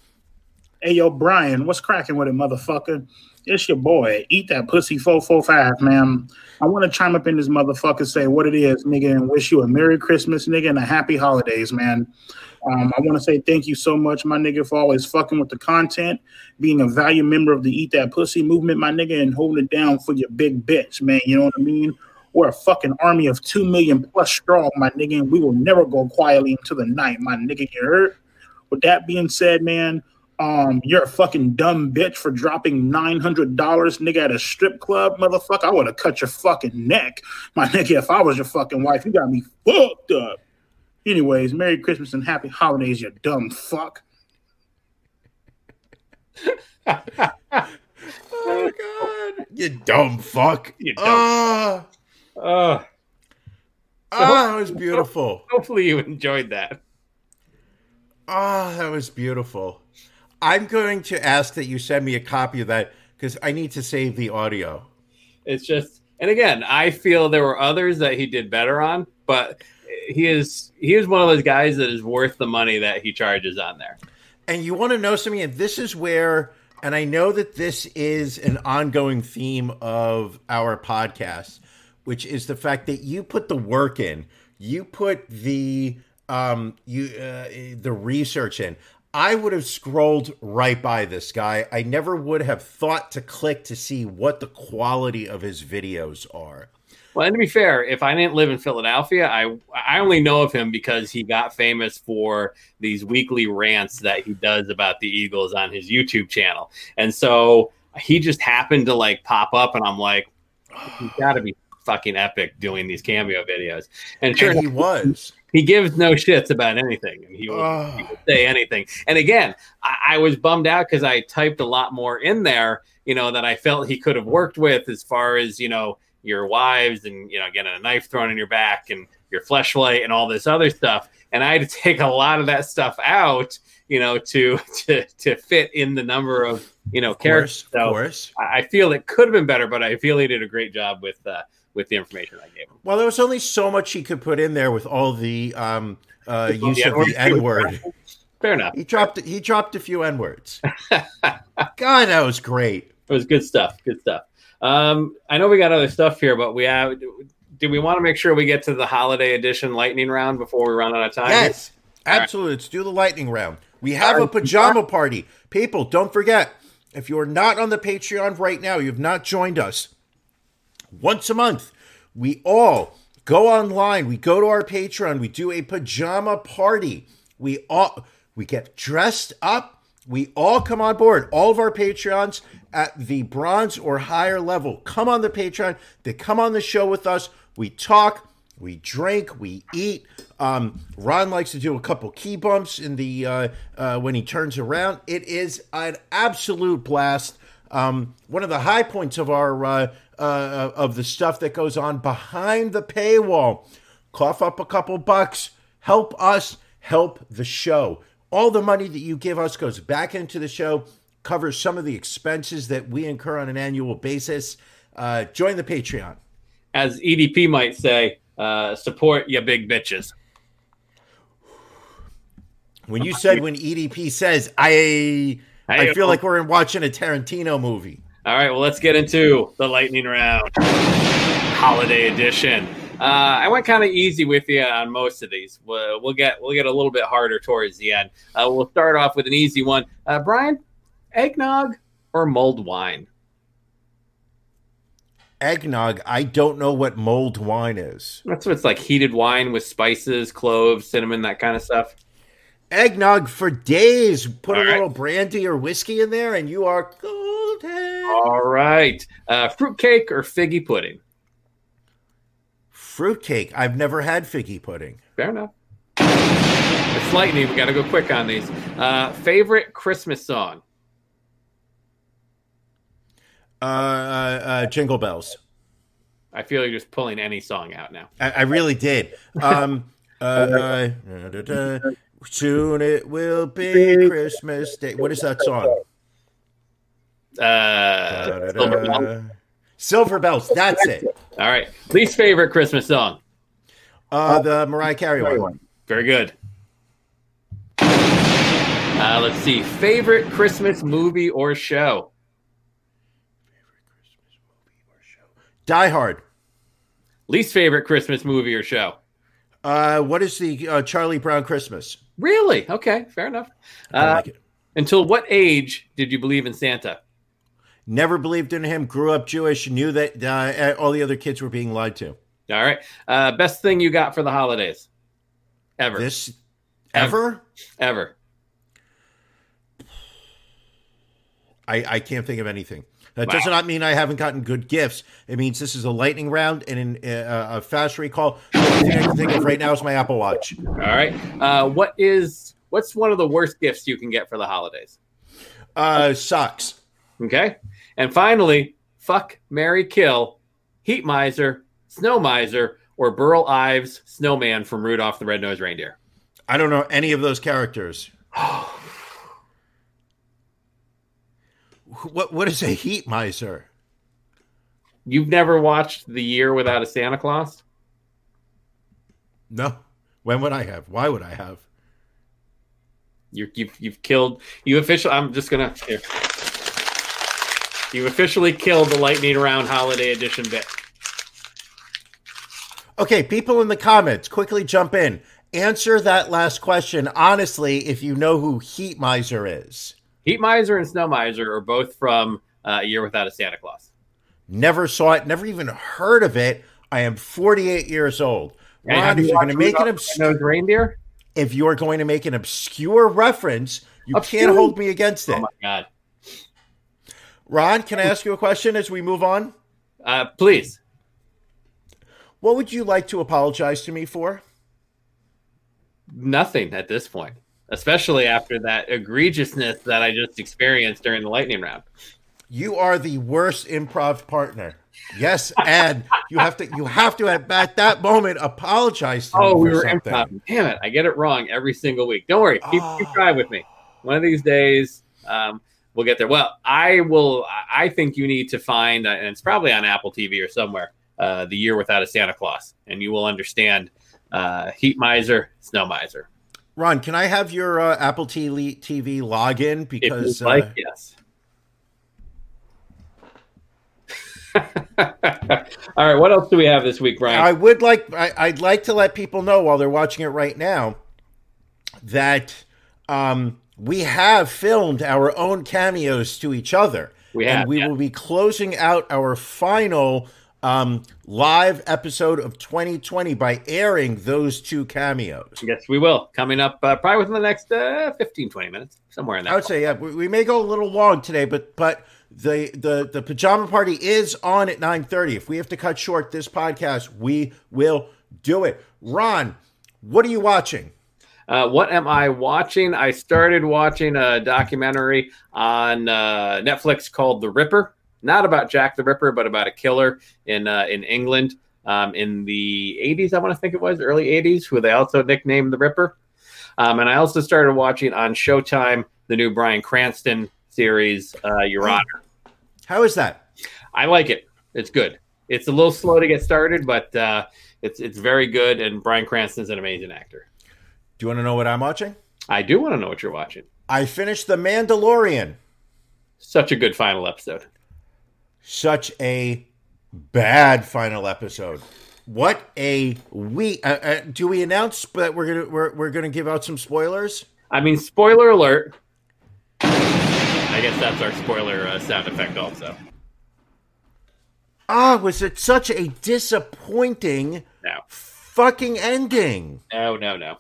Hey, yo, Brian, what's cracking with it, motherfucker? It's your boy. Eat that pussy four four five, man. I want to chime up in this motherfucker, say what it is, nigga, and wish you a Merry Christmas, nigga, and a Happy Holidays, man. Um, I want to say thank you so much, my nigga, for always fucking with the content, being a value member of the Eat That Pussy movement, my nigga, and holding it down for your big bitch, man. You know what I mean? We're a fucking army of two million plus strong, my nigga, and we will never go quietly into the night, my nigga. You heard? With that being said, man, um, you're a fucking dumb bitch for dropping nine hundred dollars, nigga, at a strip club, motherfucker. I would have cut your fucking neck, my nigga, if I was your fucking wife. You got me fucked up. Anyways, Merry Christmas and Happy Holidays, you dumb fuck. Oh, God. You dumb fuck. You dumb Ah. Uh, Ah, that was beautiful. hopefully you enjoyed that. Ah, that was beautiful. I'm going to ask that you send me a copy of that because I need to save the audio. It's just, and again, I feel there were others that he did better on, but he is he is one of those guys that is worth the money that he charges on there. And you want to know something? And this is where, and I know that this is an ongoing theme of our podcast, which is the fact that you put the work in, you put the um, you uh, the research in. I would have scrolled right by this guy. I never would have thought to click to see what the quality of his videos are. Well, and to be fair, if I didn't live in Philadelphia, I I only know of him because he got famous for these weekly rants that he does about the Eagles on his YouTube channel. And so he just happened to like pop up and I'm like, oh, he's got to be fucking epic doing these Cameo videos. And sure, And he was. He gives no shits about anything, and he will, Oh. he will say anything. And again, I, I was bummed out because I typed a lot more in there, you know, that I felt he could have worked with as far as, you know, your wives and, you know, getting a knife thrown in your back and your fleshlight and all this other stuff. And I had to take a lot of that stuff out, you know, to to to fit in the number of, you know, Of characters. course, of So course. I I feel it could have been better, but I feel he did a great job with uh, with the information I gave him. Well, there was only so much he could put in there with all the um, uh, Well, use the of the N-word. N word. Fair enough. He dropped he dropped a few N words. God, that was great. It was good stuff. Good stuff. Um, I know we got other stuff here, but we have. Do we want to make sure we get to the holiday edition lightning round before we run out of time? Yes, absolutely. Let's do the lightning round. We have a pajama party. People, don't forget, if you're not on the Patreon right now, you've not joined us, once a month, we all go online. We go to our Patreon. We do a pajama party. We all we get dressed up. We all come on board. All of our Patreons at the bronze or higher level come on the Patreon. They come on the show with us. We talk. We drink. We eat. Um, Ron likes to do a couple key bumps in the uh, uh, when he turns around. It is an absolute blast. Um, one of the high points of our uh, uh, of the stuff that goes on behind the paywall. Cough up a couple bucks. Help us help the show. All the money that you give us goes back into the show, covers some of the expenses that we incur on an annual basis. Uh, join the Patreon. as E D P might say, uh, support your big bitches. When you said when E D P says, I I feel like we're watching a Tarantino movie. All right, well, let's get into the lightning round, holiday edition. Uh, I went kind of easy with you on most of these. We'll, we'll get we'll get a little bit harder towards the end. Uh, we'll start off with an easy one. Uh, Brian, eggnog or mulled wine? Eggnog. I don't know what mulled wine is. That's what it's like, heated wine with spices, cloves, cinnamon, that kind of stuff. Eggnog for days. Put All a right. little brandy or whiskey in there, and you are golden. All right. Uh, fruitcake or figgy pudding? Fruitcake. I've never had figgy pudding. Fair enough. It's lightning. We got to go quick on these. Uh, favorite Christmas song? Uh, uh, uh, Jingle Bells. I feel you're just pulling any song out now. I, I really did. Um, uh, uh, da, da, da. Soon it will be Christmas Day. What is that song? Uh, Da, da, Silver da. Bells. Silver Bells. That's it. All right. Least favorite Christmas song? Uh, the Mariah Carey one. Very good. Uh, let's see. Favorite Christmas movie or show? Die Hard. Least favorite Christmas movie or show? Uh, what is the uh, Charlie Brown Christmas? Really? Okay, fair enough. I Uh, like it. Until what age did you believe in Santa? Never believed in him. Grew up Jewish. Knew that uh, all the other kids were being lied to. All right. Uh, best thing you got for the holidays? Ever. This ever? Ever. I, I can't think of anything. That Wow. does not mean I haven't gotten good gifts. It means this is a lightning round and in, uh, a fast recall. The only thing I can think of right now is my Apple Watch. All right. Uh, what is what's one of the worst gifts you can get for the holidays? Uh, socks. Okay. And finally, fuck, marry, kill, heat miser, snow miser, or Burl Ives, snowman from Rudolph the Red-Nosed Reindeer. I don't know any of those characters. What what is a heat miser? You've never watched The Year Without a Santa Claus? No. When would I have? Why would I have? You, you've you've killed you officially. I'm just gonna. Here. You officially killed the lightning round holiday edition bit. Okay, people in the comments, quickly jump in. Answer that last question honestly if you know who Heat Miser is. Heat Miser and Snow Miser are both from uh, A Year Without a Santa Claus. Never saw it, never even heard of it. I am forty-eight years old. Hey, Ron, have if you you're going to watched make an Rudolph obs- the Red-Nosed Reindeer? if you're going to make an obscure reference, you Obscure? can't hold me against it. Oh my god! Ron, can I ask you a question as we move on? Uh, please. What would you like to apologize to me for? Nothing at this point, especially after that egregiousness that I just experienced during the lightning round. You are the worst improv partner. Yes, and you have to you have to at, at that moment apologize to Oh, me we for were something. improv. Damn it! I get it wrong every single week. Don't worry. Keep, Oh. keep trying with me. One of these days, um, we'll get there. Well, I will. I think you need to find, uh, and it's probably on Apple T V or somewhere, uh, The Year Without a Santa Claus, and you will understand uh, Heat Miser, Snow Miser. Ron, can I have your uh, Apple T V login? If Because you'd like, uh, yes. All right, what else do we have this week, Brian? I would like I, I'd like to let people know while they're watching it right now that um, we have filmed our own cameos to each other. We have, and we yeah. will be closing out our final um, live episode of twenty twenty by airing those two cameos. Yes, we will. Coming up uh, probably within the next uh, fifteen, twenty minutes, somewhere in that. I would say, yeah, we, we may go a little long today, but but the the the pajama party is on at nine thirty. If we have to cut short this podcast, we will do it. Ron, what are you watching? Uh, what am I watching? I started watching a documentary on uh, Netflix called The Ripper. Not about Jack the Ripper, but about a killer in uh, in England um, in the eighties, I want to think it was, early eighties, who they also nicknamed The Ripper. Um, and I also started watching on Showtime the new Bryan Cranston series, uh, Your Honor. How is that? I like it. It's good. it's a little slow to get started, but uh, it's it's very good. And Bryan Cranston's an amazing actor. Do you want to know what I'm watching? I do want to know what you're watching. I finished The Mandalorian. Such a good final episode. Such a bad final episode. What a week! Uh, uh, do we announce that we're gonna we're we're gonna give out some spoilers? I mean, spoiler alert. I guess that's our spoiler uh, sound effect also. Ah, was it such a disappointing no. fucking ending? No, no, no.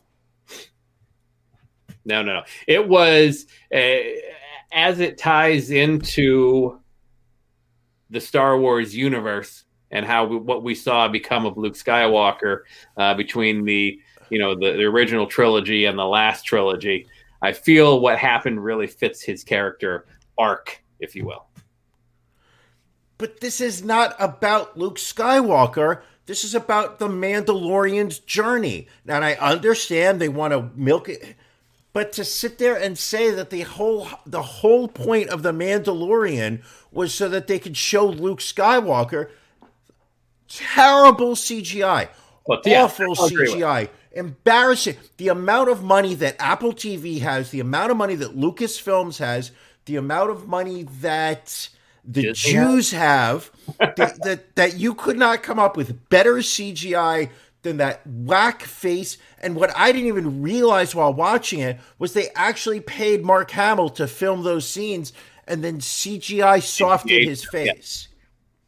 No, no, no. It was, uh, as it ties into the Star Wars universe and how we, what we saw become of Luke Skywalker uh, between the, you know, the, the original trilogy and the last trilogy. I feel what happened really fits his character arc, if you will. But this is not about Luke Skywalker. This is about the Mandalorian's journey. Now, and I understand they want to milk it, but to sit there and say that the whole the whole point of the Mandalorian was so that they could show Luke Skywalker, terrible C G I, well, yeah, awful C G I. Embarrassing. The amount of money that Apple T V has, the amount of money that Lucasfilms has, the amount of money that the Disney Jews have, that, that that you could not come up with better C G I than that whack face. And what I didn't even realize while watching it was they actually paid Mark Hamill to film those scenes and then C G I softened his face. Yeah.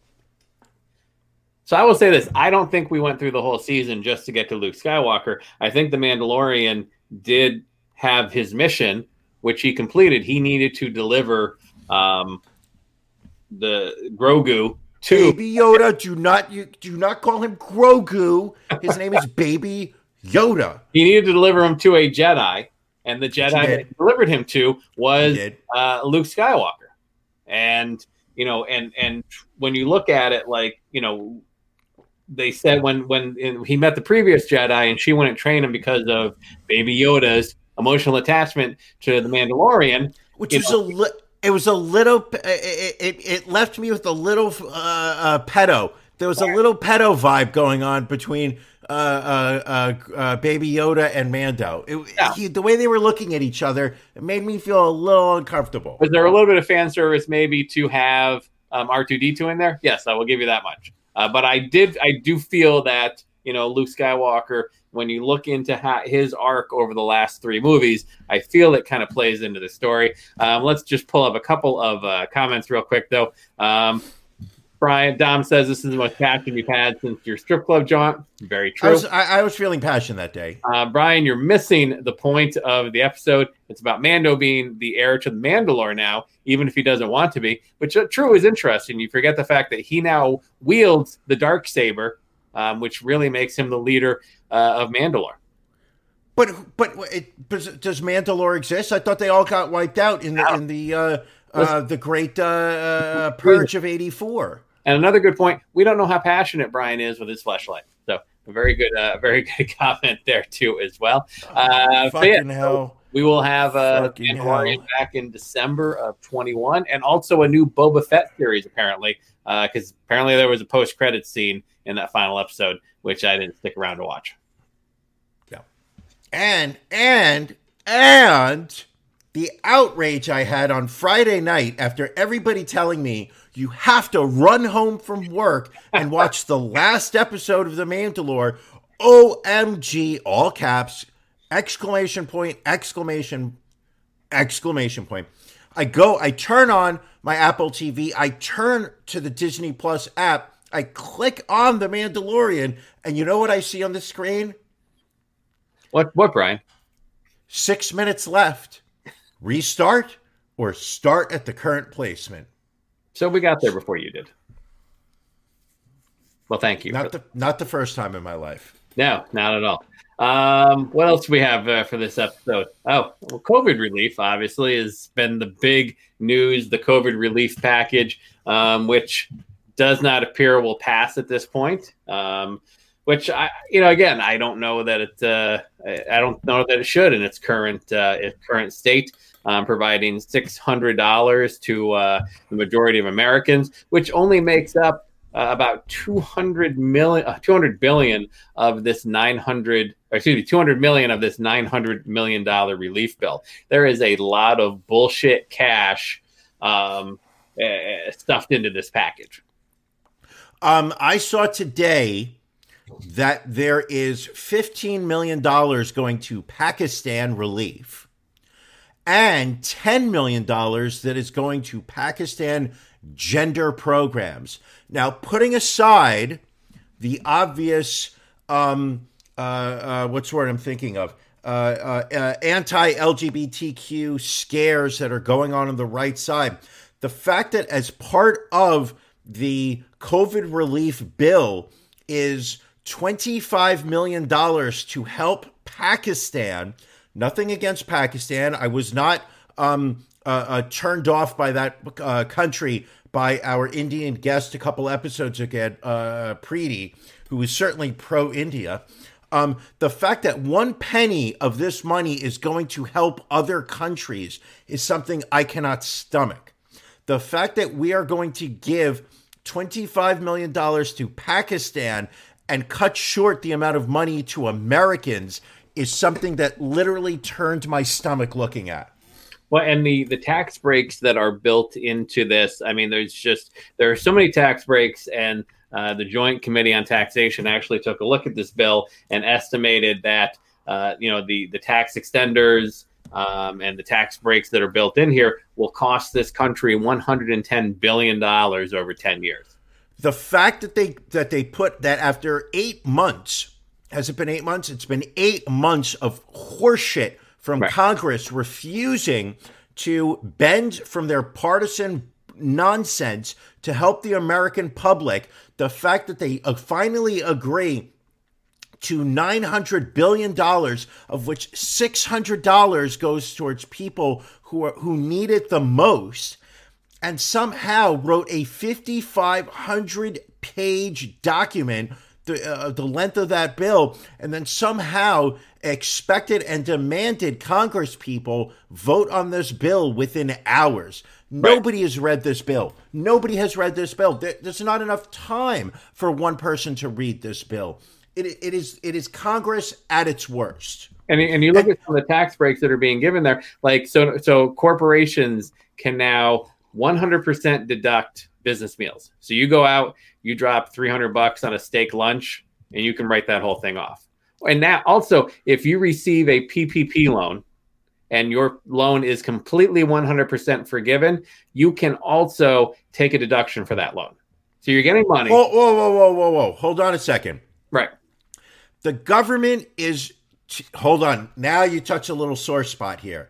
So I will say this. I don't think we went through the whole season just to get to Luke Skywalker. I think the Mandalorian did have his mission, which he completed. He needed to deliver um, the Grogu to Baby Yoda. Do not you do not call him Grogu. His name is Baby Yoda. He needed to deliver him to a Jedi, and the Jedi that he delivered him to was uh, Luke Skywalker. And you know, and and when you look at it, like you know. They said when when he met the previous Jedi and she wouldn't train him because of Baby Yoda's emotional attachment to the Mandalorian, which was know, a li- it was a little it, it it left me with a little uh, uh, pedo. There was a little pedo vibe going on between uh, uh, uh, uh, Baby Yoda and Mando. It, yeah. he, the way they were looking at each other, it made me feel a little uncomfortable. Was there a little bit of fan service maybe to have um, R two D two in there? Yes, I will give you that much. Uh, but I did, I do feel that, you know, Luke Skywalker, when you look into ha- his arc over the last three movies, I feel it kind of plays into the story. Um, let's just pull up a couple of uh, comments real quick, though. Um, Brian Dom says this is the most passion you've had since your strip club jaunt. Very true. I was, I, I was feeling passion that day. Uh, Brian, you're missing the point of the episode. It's about Mando being the heir to the Mandalore now, even if he doesn't want to be. Which uh, true is interesting. You forget the fact that he now wields the Darksaber, um, which really makes him the leader uh, of Mandalore. But but it, does Mandalore exist? I thought they all got wiped out in the no. in the uh, uh, the Great uh, uh, Purge of eighty-four. And another good point, we don't know how passionate Brian is with his fleshlight. So a very good, uh, very good comment there too as well. Uh, Fucking yeah, hell. We will have uh, Mandalorian back in December of twenty-one, and also a new Boba Fett series apparently, because uh, apparently there was a post-credits scene in that final episode, which I didn't stick around to watch. Yeah, and and and the outrage I had on Friday night after everybody telling me you have to run home from work and watch the last episode of The Mandalore. O M G, all caps, exclamation point, exclamation, exclamation point. I go, I turn on my Apple T V, I turn to the Disney Plus app, I click on The Mandalorian, and you know what I see on the screen? What, what, Brian? Six minutes left. Restart or start at the current placement. So we got there before you did. Well, thank you. Not the not the first time in my life. No, not at all. Um, what else do we have uh, for this episode? Oh, well, COVID relief, obviously, has been the big news, the COVID relief package, um, which does not appear will pass at this point. Um, which, I, you know, again, I don't know that it, uh, I don't know that it should in its current, uh, its current state. Um, providing six hundred dollars to uh, the majority of Americans, which only makes up uh, about two hundred million, uh, two hundred billion of this nine hundred, or excuse me, two hundred million of this nine hundred million dollar relief bill. There is a lot of bullshit cash um, uh, stuffed into this package. Um, I saw today that there is fifteen million dollars going to Pakistan relief and ten million dollars that is going to Pakistan gender programs. Now, putting aside the obvious, um, uh, uh, what's the word I'm thinking of, uh, uh, uh, anti-L G B T Q scares that are going on on the right side, the fact that as part of the COVID relief bill is twenty-five million dollars to help Pakistan. Nothing against Pakistan. I was not um, uh, uh, turned off by that uh, country by our Indian guest a couple episodes ago, uh, Preeti, who is certainly pro-India. Um, the fact that one penny of this money is going to help other countries is something I cannot stomach. The fact that we are going to give twenty-five million dollars to Pakistan and cut short the amount of money to Americans is something that literally turned my stomach looking at. Well, and the, the tax breaks that are built into this, I mean, there's just, there are so many tax breaks, and uh, the Joint Committee on Taxation actually took a look at this bill and estimated that, uh, you know, the, the tax extenders um, and the tax breaks that are built in here will cost this country one hundred ten billion dollars over ten years. The fact that they that they put that after eight months, has it been eight months? It's been eight months of horseshit from right. Congress refusing to bend from their partisan nonsense to help the American public. The fact that they finally agree to nine hundred billion dollars, of which six hundred dollars goes towards people who are who need it the most, and somehow wrote a fifty-five hundred page document, the, uh, the length of that bill, and then somehow expected and demanded Congress people vote on this bill within hours. Right. Nobody has read this bill. Nobody has read this bill. There, there's not enough time for one person to read this bill. It, it is it is Congress at its worst. And, and you look and, at some of the tax breaks that are being given there. Like, so, so corporations can now one hundred percent deduct business meals. So you go out, you drop three hundred bucks on a steak lunch, and you can write that whole thing off. And now also, if you receive a P P P loan and your loan is completely one hundred percent forgiven, you can also take a deduction for that loan. So you're getting money. Whoa, whoa, whoa, whoa, whoa, whoa. Hold on a second. Right. The government is, hold on. Now you touch a little sore spot here.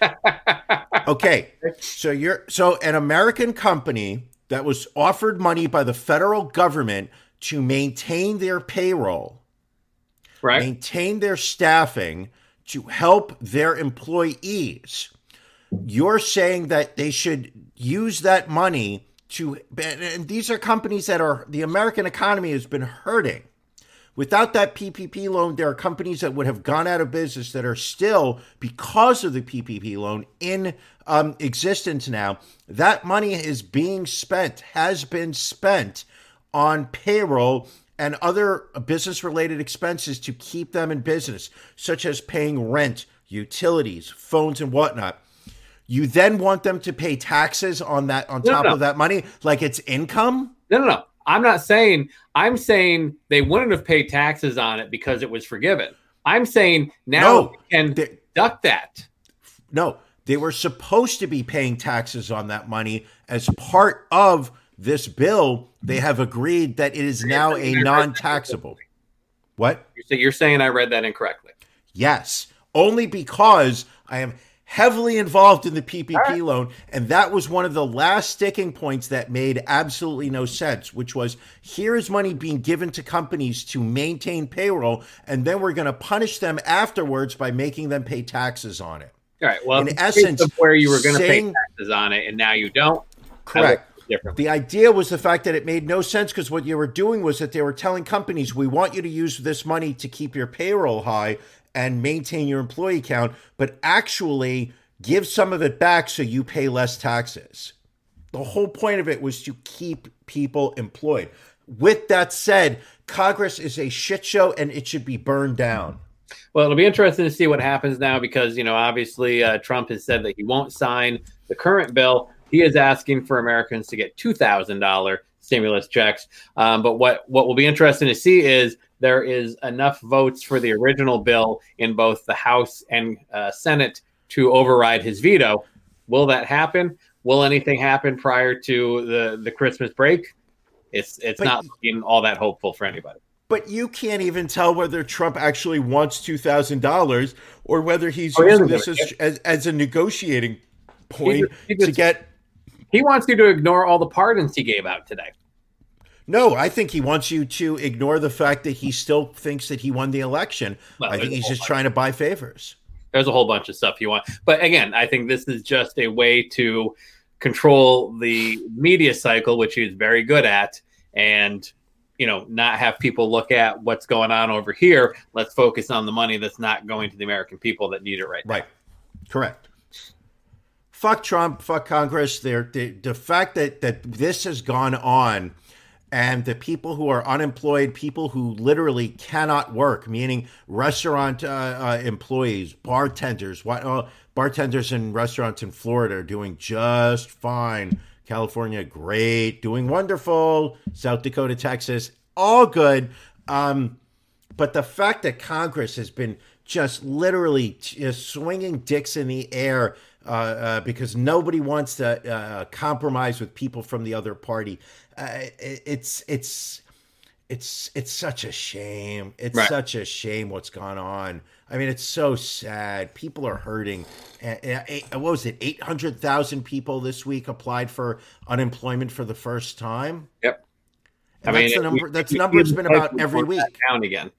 Okay. So you're, so an American company that was offered money by the federal government to maintain their payroll, right, maintain their staffing, to help their employees. You're saying that they should use that money to, and these are companies that are, the American economy has been hurting. Without that P P P loan, there are companies that would have gone out of business that are still, because of the P P P loan, in um, existence now. That money is being spent, has been spent on payroll and other business-related expenses to keep them in business, such as paying rent, utilities, phones, and whatnot. You then want them to pay taxes on that, on no, top no. of that money, like it's income? No, no, no. I'm not saying, I'm saying they wouldn't have paid taxes on it because it was forgiven. I'm saying now no, we can they, deduct that. No, they were supposed to be paying taxes on that money as part of this bill. They have agreed that it is now a non-taxable. What? You're saying I read that incorrectly. Yes, only because I am heavily involved in the P P P right. loan, and that was one of the last sticking points that made absolutely no sense, which was, here is money being given to companies to maintain payroll, and then we're going to punish them afterwards by making them pay taxes on it. All right, well, in essence, where you were going to pay saying, taxes on it, and now you don't. Correct. The idea was the fact that it made no sense, because what you were doing was that they were telling companies, we want you to use this money to keep your payroll high and maintain your employee count, but actually give some of it back so you pay less taxes. The whole point of it was to keep people employed. With that said, Congress is a shit show and it should be burned down. Well, it'll be interesting to see what happens now because, you know, obviously uh, Trump has said that he won't sign the current bill. He is asking for Americans to get two thousand dollars stimulus checks. Um, but what, what will be interesting to see is there is enough votes for the original bill in both the House and uh, Senate to override his veto. Will that happen? Will anything happen prior to the, the Christmas break? It's it's but, not looking all that hopeful for anybody. But you can't even tell whether Trump actually wants two thousand dollars or whether he's oh, using this as, as, as a negotiating point he just, he just, to get... He wants you to ignore all the pardons he gave out today. No, I think he wants you to ignore the fact that he still thinks that he won the election. Well, I think he's just trying to buy favors. There's a whole bunch of stuff you want. But again, I think this is just a way to control the media cycle, which he's very good at, and, you know, not have people look at what's going on over here. Let's focus on the money that's not going to the American people that need it right now. Right. Correct. Fuck Trump, fuck Congress. They're, the, the fact that, that this has gone on and the people who are unemployed, people who literally cannot work, meaning restaurant uh, uh, employees, bartenders, what, uh, bartenders in restaurants in Florida are doing just fine. California, great, doing wonderful. South Dakota, Texas, all good. Um, but the fact that Congress has been just literally just swinging dicks in the air uh, uh, because nobody wants to uh, compromise with people from the other party. Uh, it, it's it's it's it's such a shame. It's right. such a shame what's gone on. I mean, it's so sad. People are hurting. Uh, what was it? eight hundred thousand people this week applied for unemployment for the first time. Yep. And I that's mean, the number. That's the number it's been about every week. Down again.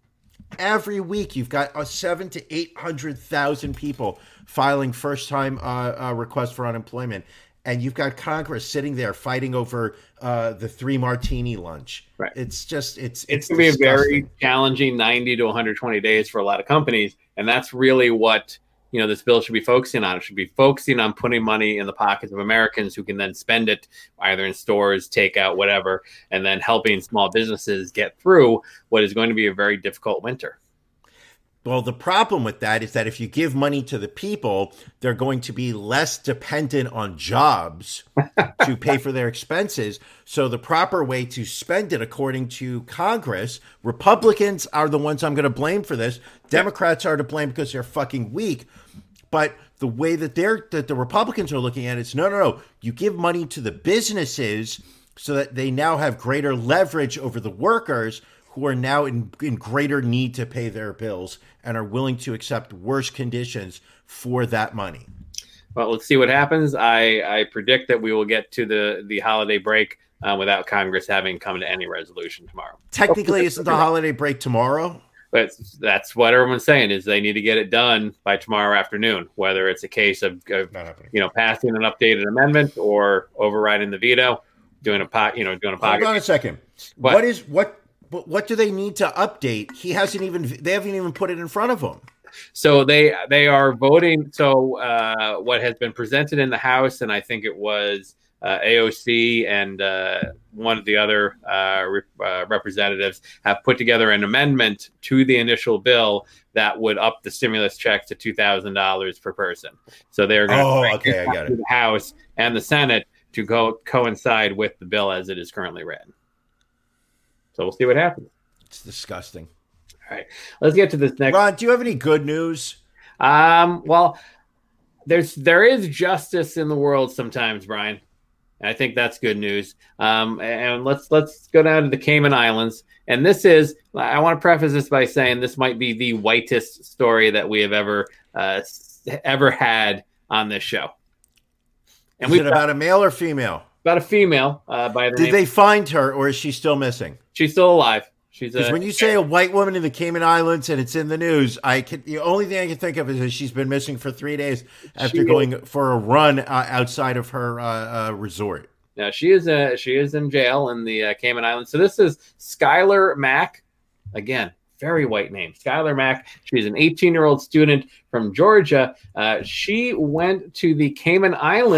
Every week, you've got a seven to eight hundred thousand people filing first-time uh, uh, requests for unemployment, and you've got Congress sitting there fighting over uh, the three martini lunch. Right. It's just it's it's, it's going to be a very challenging ninety to one hundred twenty days for a lot of companies, and that's really what, you know, this bill should be focusing on. It should be focusing on putting money in the pockets of Americans who can then spend it either in stores, takeout, whatever, and then helping small businesses get through what is going to be a very difficult winter. Well, the problem with that is that if you give money to the people, they're going to be less dependent on jobs to pay for their expenses. So the proper way to spend it, according to Congress, Republicans are the ones I'm going to blame for this. Democrats are to blame because they're fucking weak. But the way that they're that the Republicans are looking at it is, no, no, no. You give money to the businesses so that they now have greater leverage over the workers who are now in, in greater need to pay their bills and are willing to accept worse conditions for that money. Well, let's see what happens. I, I predict that we will get to the, the holiday break uh, without Congress having come to any resolution tomorrow. Technically, isn't the holiday break tomorrow? But that's what everyone's saying is they need to get it done by tomorrow afternoon, whether it's a case of, of you know, passing an updated amendment or overriding the veto, doing a pot, you know, doing a pocket. Hold on a second. What, what is what? But what do they need to update? He hasn't even, they haven't even put it in front of him. So they they are voting. So uh, what has been presented in the House, and I think it was uh, A O C and uh, one of the other uh, re- uh, representatives have put together an amendment to the initial bill that would up the stimulus checks to two thousand dollars per person. So they're going oh, to okay, I got it. the House and the Senate to go coincide with the bill as it is currently written. So we'll see what happens. It's disgusting. All right, let's get to this next. Ron, do you have any good news? Um, well, there's there is justice in the world sometimes, Brian. And I think that's good news. Um, and let's let's go down to the Cayman Islands. And this is, I want to preface this by saying this might be the whitest story that we have ever uh, ever had on this show. And is it about a male or female? About a female. Uh, by the Did name. they find her, or is she still missing? She's still alive. She's because when you say a white woman in the Cayman Islands and it's in the news, I can the only thing I can think of is that she's been missing for three days after she going is, for a run uh, outside of her uh, uh, resort. Now she is uh, she is in jail in the uh, Cayman Islands. So this is Skylar Mack, again, very white name, Skylar Mack. She's an eighteen-year-old student from Georgia. Uh, she went to the Cayman Islands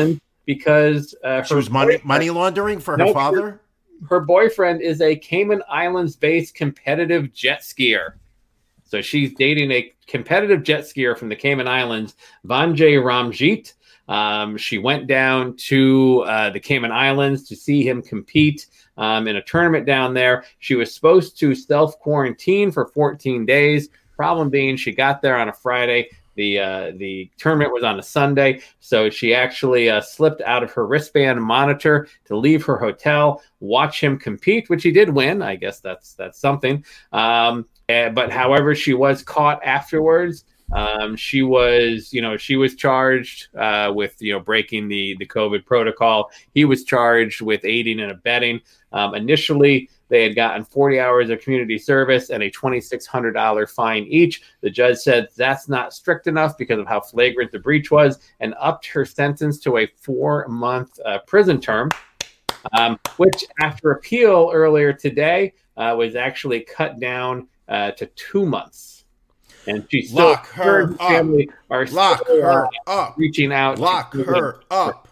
because uh, she was money money laundering for her Nope. father. Her boyfriend is a Cayman Islands-based competitive jet skier. So she's dating a competitive jet skier from the Cayman Islands, Vanjay Ramjeet. Um, she went down to uh, the Cayman Islands to see him compete um, in a tournament down there. She was supposed to self-quarantine for fourteen days. Problem being, she got there on a Friday. The uh, the tournament was on a Sunday, so she actually uh, slipped out of her wristband monitor to leave her hotel, watch him compete, which he did win. I guess that's that's something. Um, uh, but however, she was caught afterwards. Um, she was, you know, she was charged uh, with, you know, breaking the the COVID protocol. He was charged with aiding and abetting. Um, initially, they had gotten forty hours of community service and a twenty-six hundred dollars fine each. The judge said that's not strict enough because of how flagrant the breach was, and upped her sentence to a four-month uh, prison term, um, which, after appeal earlier today, uh, was actually cut down uh, to two months. And she's still, Lock her and up. family are Lock still, her uh, up. reaching out. Lock to- her up.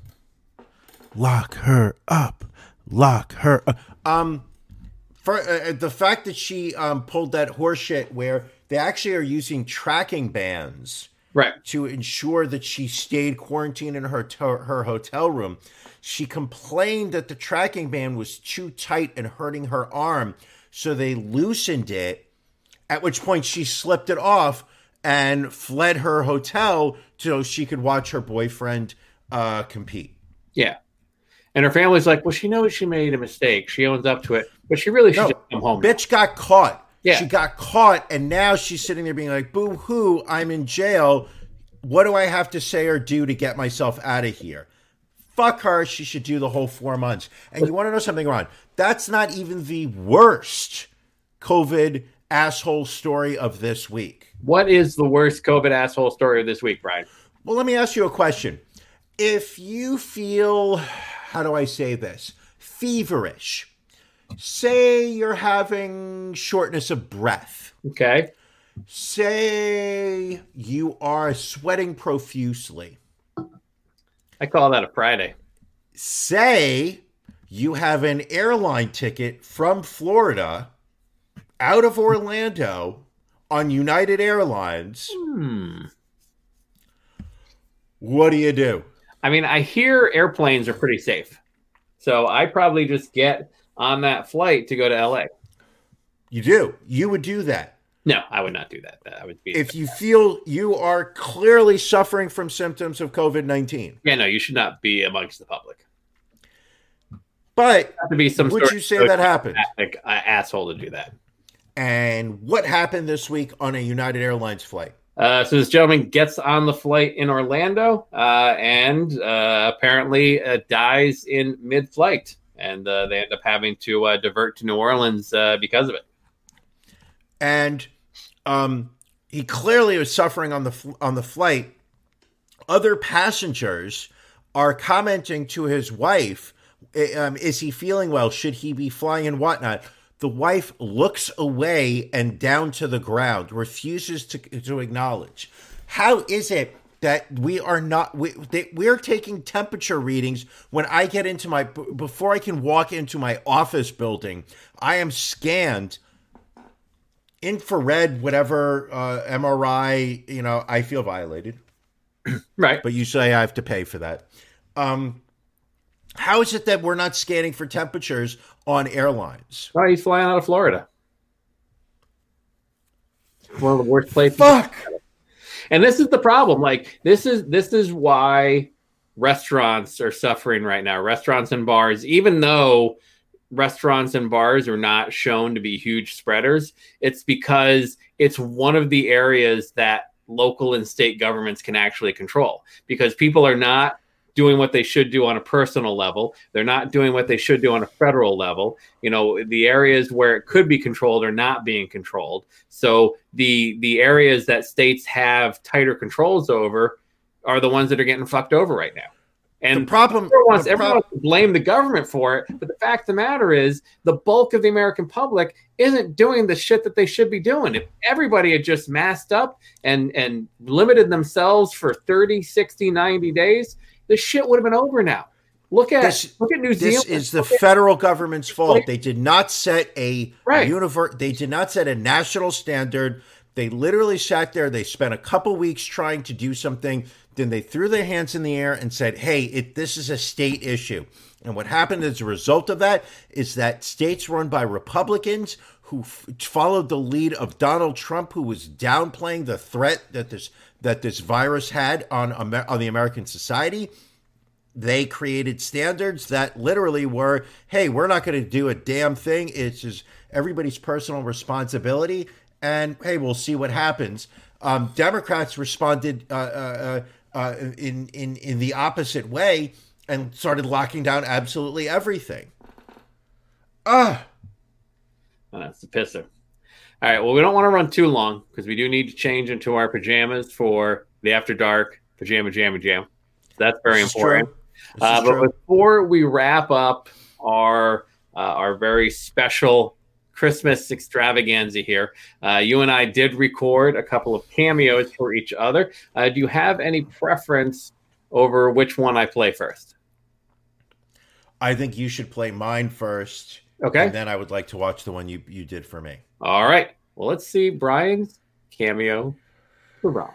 Lock her up. Lock her up. Um, for uh, the fact that she um pulled that horseshit where they actually are using tracking bands, right, to ensure that she stayed quarantined in her to- her hotel room. She complained that the tracking band was too tight and hurting her arm, so they loosened it. At which point she slipped it off and fled her hotel so she could watch her boyfriend uh, compete. Yeah. And her family's like, well, she knows she made a mistake. She owns up to it, but she really should No, just come home. Bitch got caught. Yeah. She got caught, and now she's sitting there being like, boo-hoo, I'm in jail. What do I have to say or do to get myself out of here? Fuck her. She should do the whole four months. And you want to know something, Ron? That's not even the worst COVID asshole story of this week. What is the worst COVID asshole story of this week, Brian? Well, let me ask you a question. If you feel, how do I say this, feverish, say you're having shortness of breath. Okay. Say you are sweating profusely. I call that a Friday. Say you have an airline ticket from Florida out of Orlando on United Airlines. Hmm. What do you do? I mean, I hear airplanes are pretty safe. So I probably just get on that flight to go to L A. You do. You would do that. No, I would not do that. I would be. If you feel you are clearly suffering from symptoms of COVID nineteen. Yeah, no, you should not be amongst the public. But have to be some would sort you of say that happened? Like, uh, asshole to do that. And what happened this week on a United Airlines flight? Uh, so this gentleman gets on the flight in Orlando uh, and uh, apparently uh, dies in mid-flight. And uh, they end up having to uh, divert to New Orleans uh, because of it. And um, he clearly was suffering on the on the flight. Other passengers are commenting to his wife, um, is he feeling well? Should he be flying and whatnot? The wife looks away and down to the ground, refuses to, to acknowledge. How is it that we are not, we, they, we're taking temperature readings when I get into my, before I can walk into my office building, I am scanned, infrared, whatever, uh, M R I, you know, I feel violated. Right. But you say I have to pay for that. Um, How is it that we're not scanning for temperatures on airlines? Oh, he's flying out of Florida. One of the worst places. Fuck. And this is the problem. Like this is this is why restaurants are suffering right now. Restaurants and bars, even though restaurants and bars are not shown to be huge spreaders, it's because it's one of the areas that local and state governments can actually control, because people are not doing what they should do on a personal level. They're not doing what they should do on a federal level. You know, the areas where it could be controlled are not being controlled. So the the areas that states have tighter controls over are the ones that are getting fucked over right now. And the problem, everyone wants, the everyone prob- wants to blame the government for it. But the fact of the matter is the bulk of the American public isn't doing the shit that they should be doing. If everybody had just masked up and, and limited themselves for thirty, sixty, ninety days, this shit would have been over now. Look at This, look at New this Zealand. is the Look at- federal government's fault. They did not set a Right. univer- They did not set a national standard. They literally sat there. They spent a couple weeks trying to do something. Then they threw their hands in the air and said, "Hey, it, this is a state issue." And what happened as a result of that is that states run by Republicans who f- followed the lead of Donald Trump, who was downplaying the threat that this that this virus had on Amer- on the American society. They created standards that literally were, hey, we're not going to do a damn thing. It's just everybody's personal responsibility. And, hey, we'll see what happens. Um, Democrats responded uh, uh, uh, in, in, in the opposite way and started locking down absolutely everything. Ah, Oh, that's the pisser. All right. Well, we don't want to run too long because we do need to change into our pajamas for the After Dark Pajama Jamma Jam. That's very This is important. true. This Uh, is but true. before we wrap up our uh, our very special Christmas extravaganza here, uh, you and I did record a couple of cameos for each other. Uh, do you have any preference over which one I play first? I think you should play mine first. Okay. And then I would like to watch the one you, you did for me. All right. Well, let's see Brian's cameo for Ron.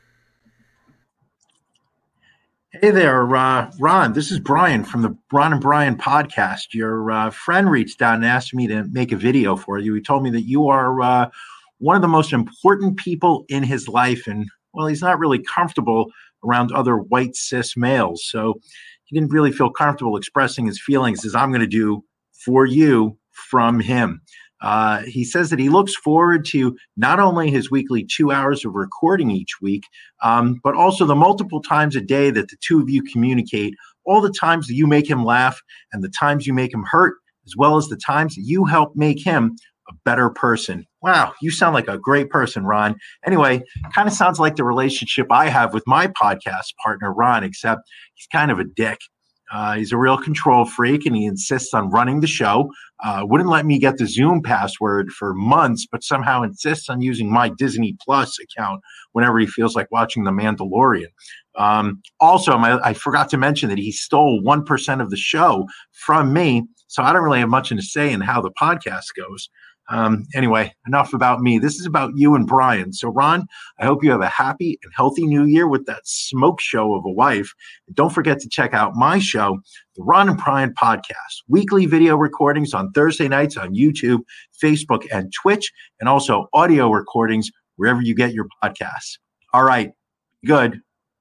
Hey there, uh, Ron. This is Brian from the Ron and Brian podcast. Your uh, friend reached out and asked me to make a video for you. He told me that you are uh, one of the most important people in his life. And, well, he's not really comfortable around other white cis males. So he didn't really feel comfortable expressing his feelings as I'm going to do for you from him. Uh, he says that he looks forward to not only his weekly two hours of recording each week, um, but also the multiple times a day that the two of you communicate, all the times that you make him laugh and the times you make him hurt, as well as the times that you help make him a better person. Wow, you sound like a great person, Ron. Anyway, kind of sounds like the relationship I have with my podcast partner, Ron, except he's kind of a dick. Uh, he's a real control freak, and he insists on running the show. Uh, wouldn't let me get the Zoom password for months, but somehow insists on using my Disney Plus account whenever he feels like watching The Mandalorian. Um, also, my, I forgot to mention that he stole one percent of the show from me, so I don't really have much to say in how the podcast goes. Um, anyway, enough about me. This is about you and Brian. So, Ron, I hope you have a happy and healthy new year with that smoke show of a wife. And don't forget to check out my show, the Ron and Brian Podcast. Weekly video recordings on Thursday nights on YouTube, Facebook, and Twitch, and also audio recordings wherever you get your podcasts. All right, good.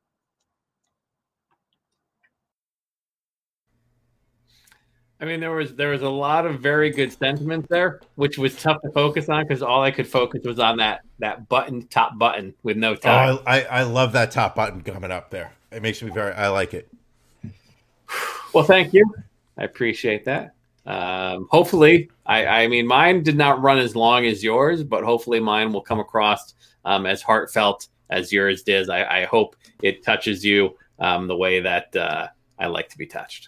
I mean, there was there was a lot of very good sentiment there, which was tough to focus on because all I could focus was on that that button, top button with no time. Oh, I, I love that top button coming up there. It makes me very, I like it. Well, thank you. I appreciate that. Um, hopefully, I, I mean, mine did not run as long as yours, but hopefully mine will come across um, as heartfelt as yours did. I, I hope it touches you um, the way that uh, I like to be touched.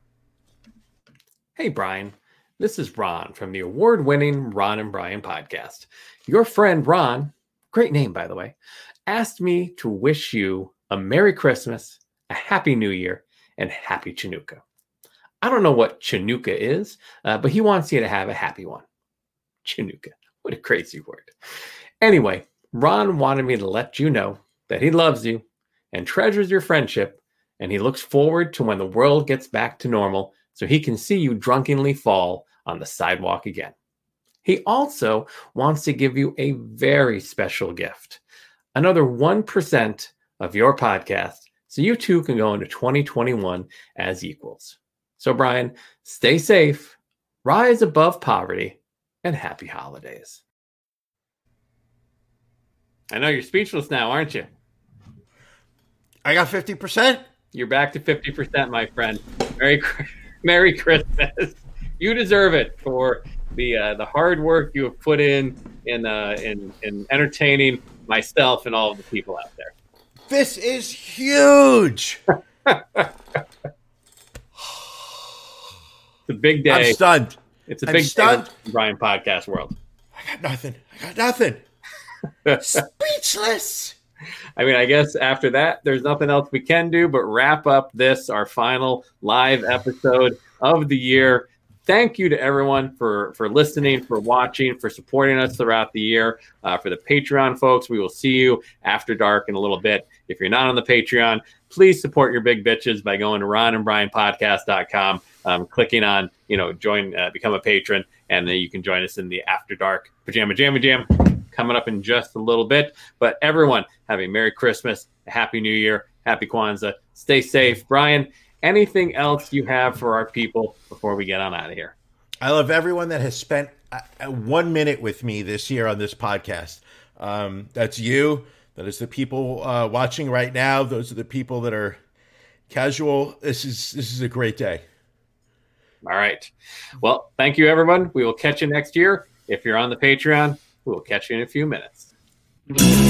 Hey, Brian, this is Ron from the award-winning Ron and Brian podcast. Your friend Ron, great name, by the way, asked me to wish you a Merry Christmas, a Happy New Year, and Happy Chinooka. I don't know what Chinooka is, uh, but he wants you to have a happy one. Chinooka. What a crazy word. Anyway, Ron wanted me to let you know that he loves you and treasures your friendship, and he looks forward to when the world gets back to normal so he can see you drunkenly fall on the sidewalk again. He also wants to give you a very special gift, another one percent of your podcast, so you too can go into twenty twenty-one as equals. So, Brian, stay safe, rise above poverty, and happy holidays. I know you're speechless now, aren't you? I got fifty percent. You're back to fifty percent, my friend. Merry, Merry Christmas. You deserve it for the uh, the hard work you have put in in, uh, in in entertaining myself and all of the people out there. This is huge. It's a big day. I'm stunned. It's a I'm big stunned. day in the Brian podcast world. I got nothing. I got nothing. Speechless. I mean, I guess after that, there's nothing else we can do but wrap up this, our final live episode of the year. Thank you to everyone for, for listening, for watching, for supporting us throughout the year. Uh, for the Patreon folks, we will see you after dark in a little bit. If you're not on the Patreon, please support your big bitches by going to ron and brian podcast dot com, um, clicking on, you know, join, uh, become a patron, and then you can join us in the After Dark Pajama Jamma Jam coming up in just a little bit. But everyone, have a Merry Christmas, a Happy New Year, Happy Kwanzaa. Stay safe. Brian, anything else you have for our people before we get on out of here? I love everyone that has spent uh, one minute with me this year on this podcast. Um, that's you. That is the people uh, watching right now. Those are the people that are casual. This is this is a great day. All right. Well, thank you, everyone. We will catch you next year. If you're on the Patreon, we will catch you in a few minutes.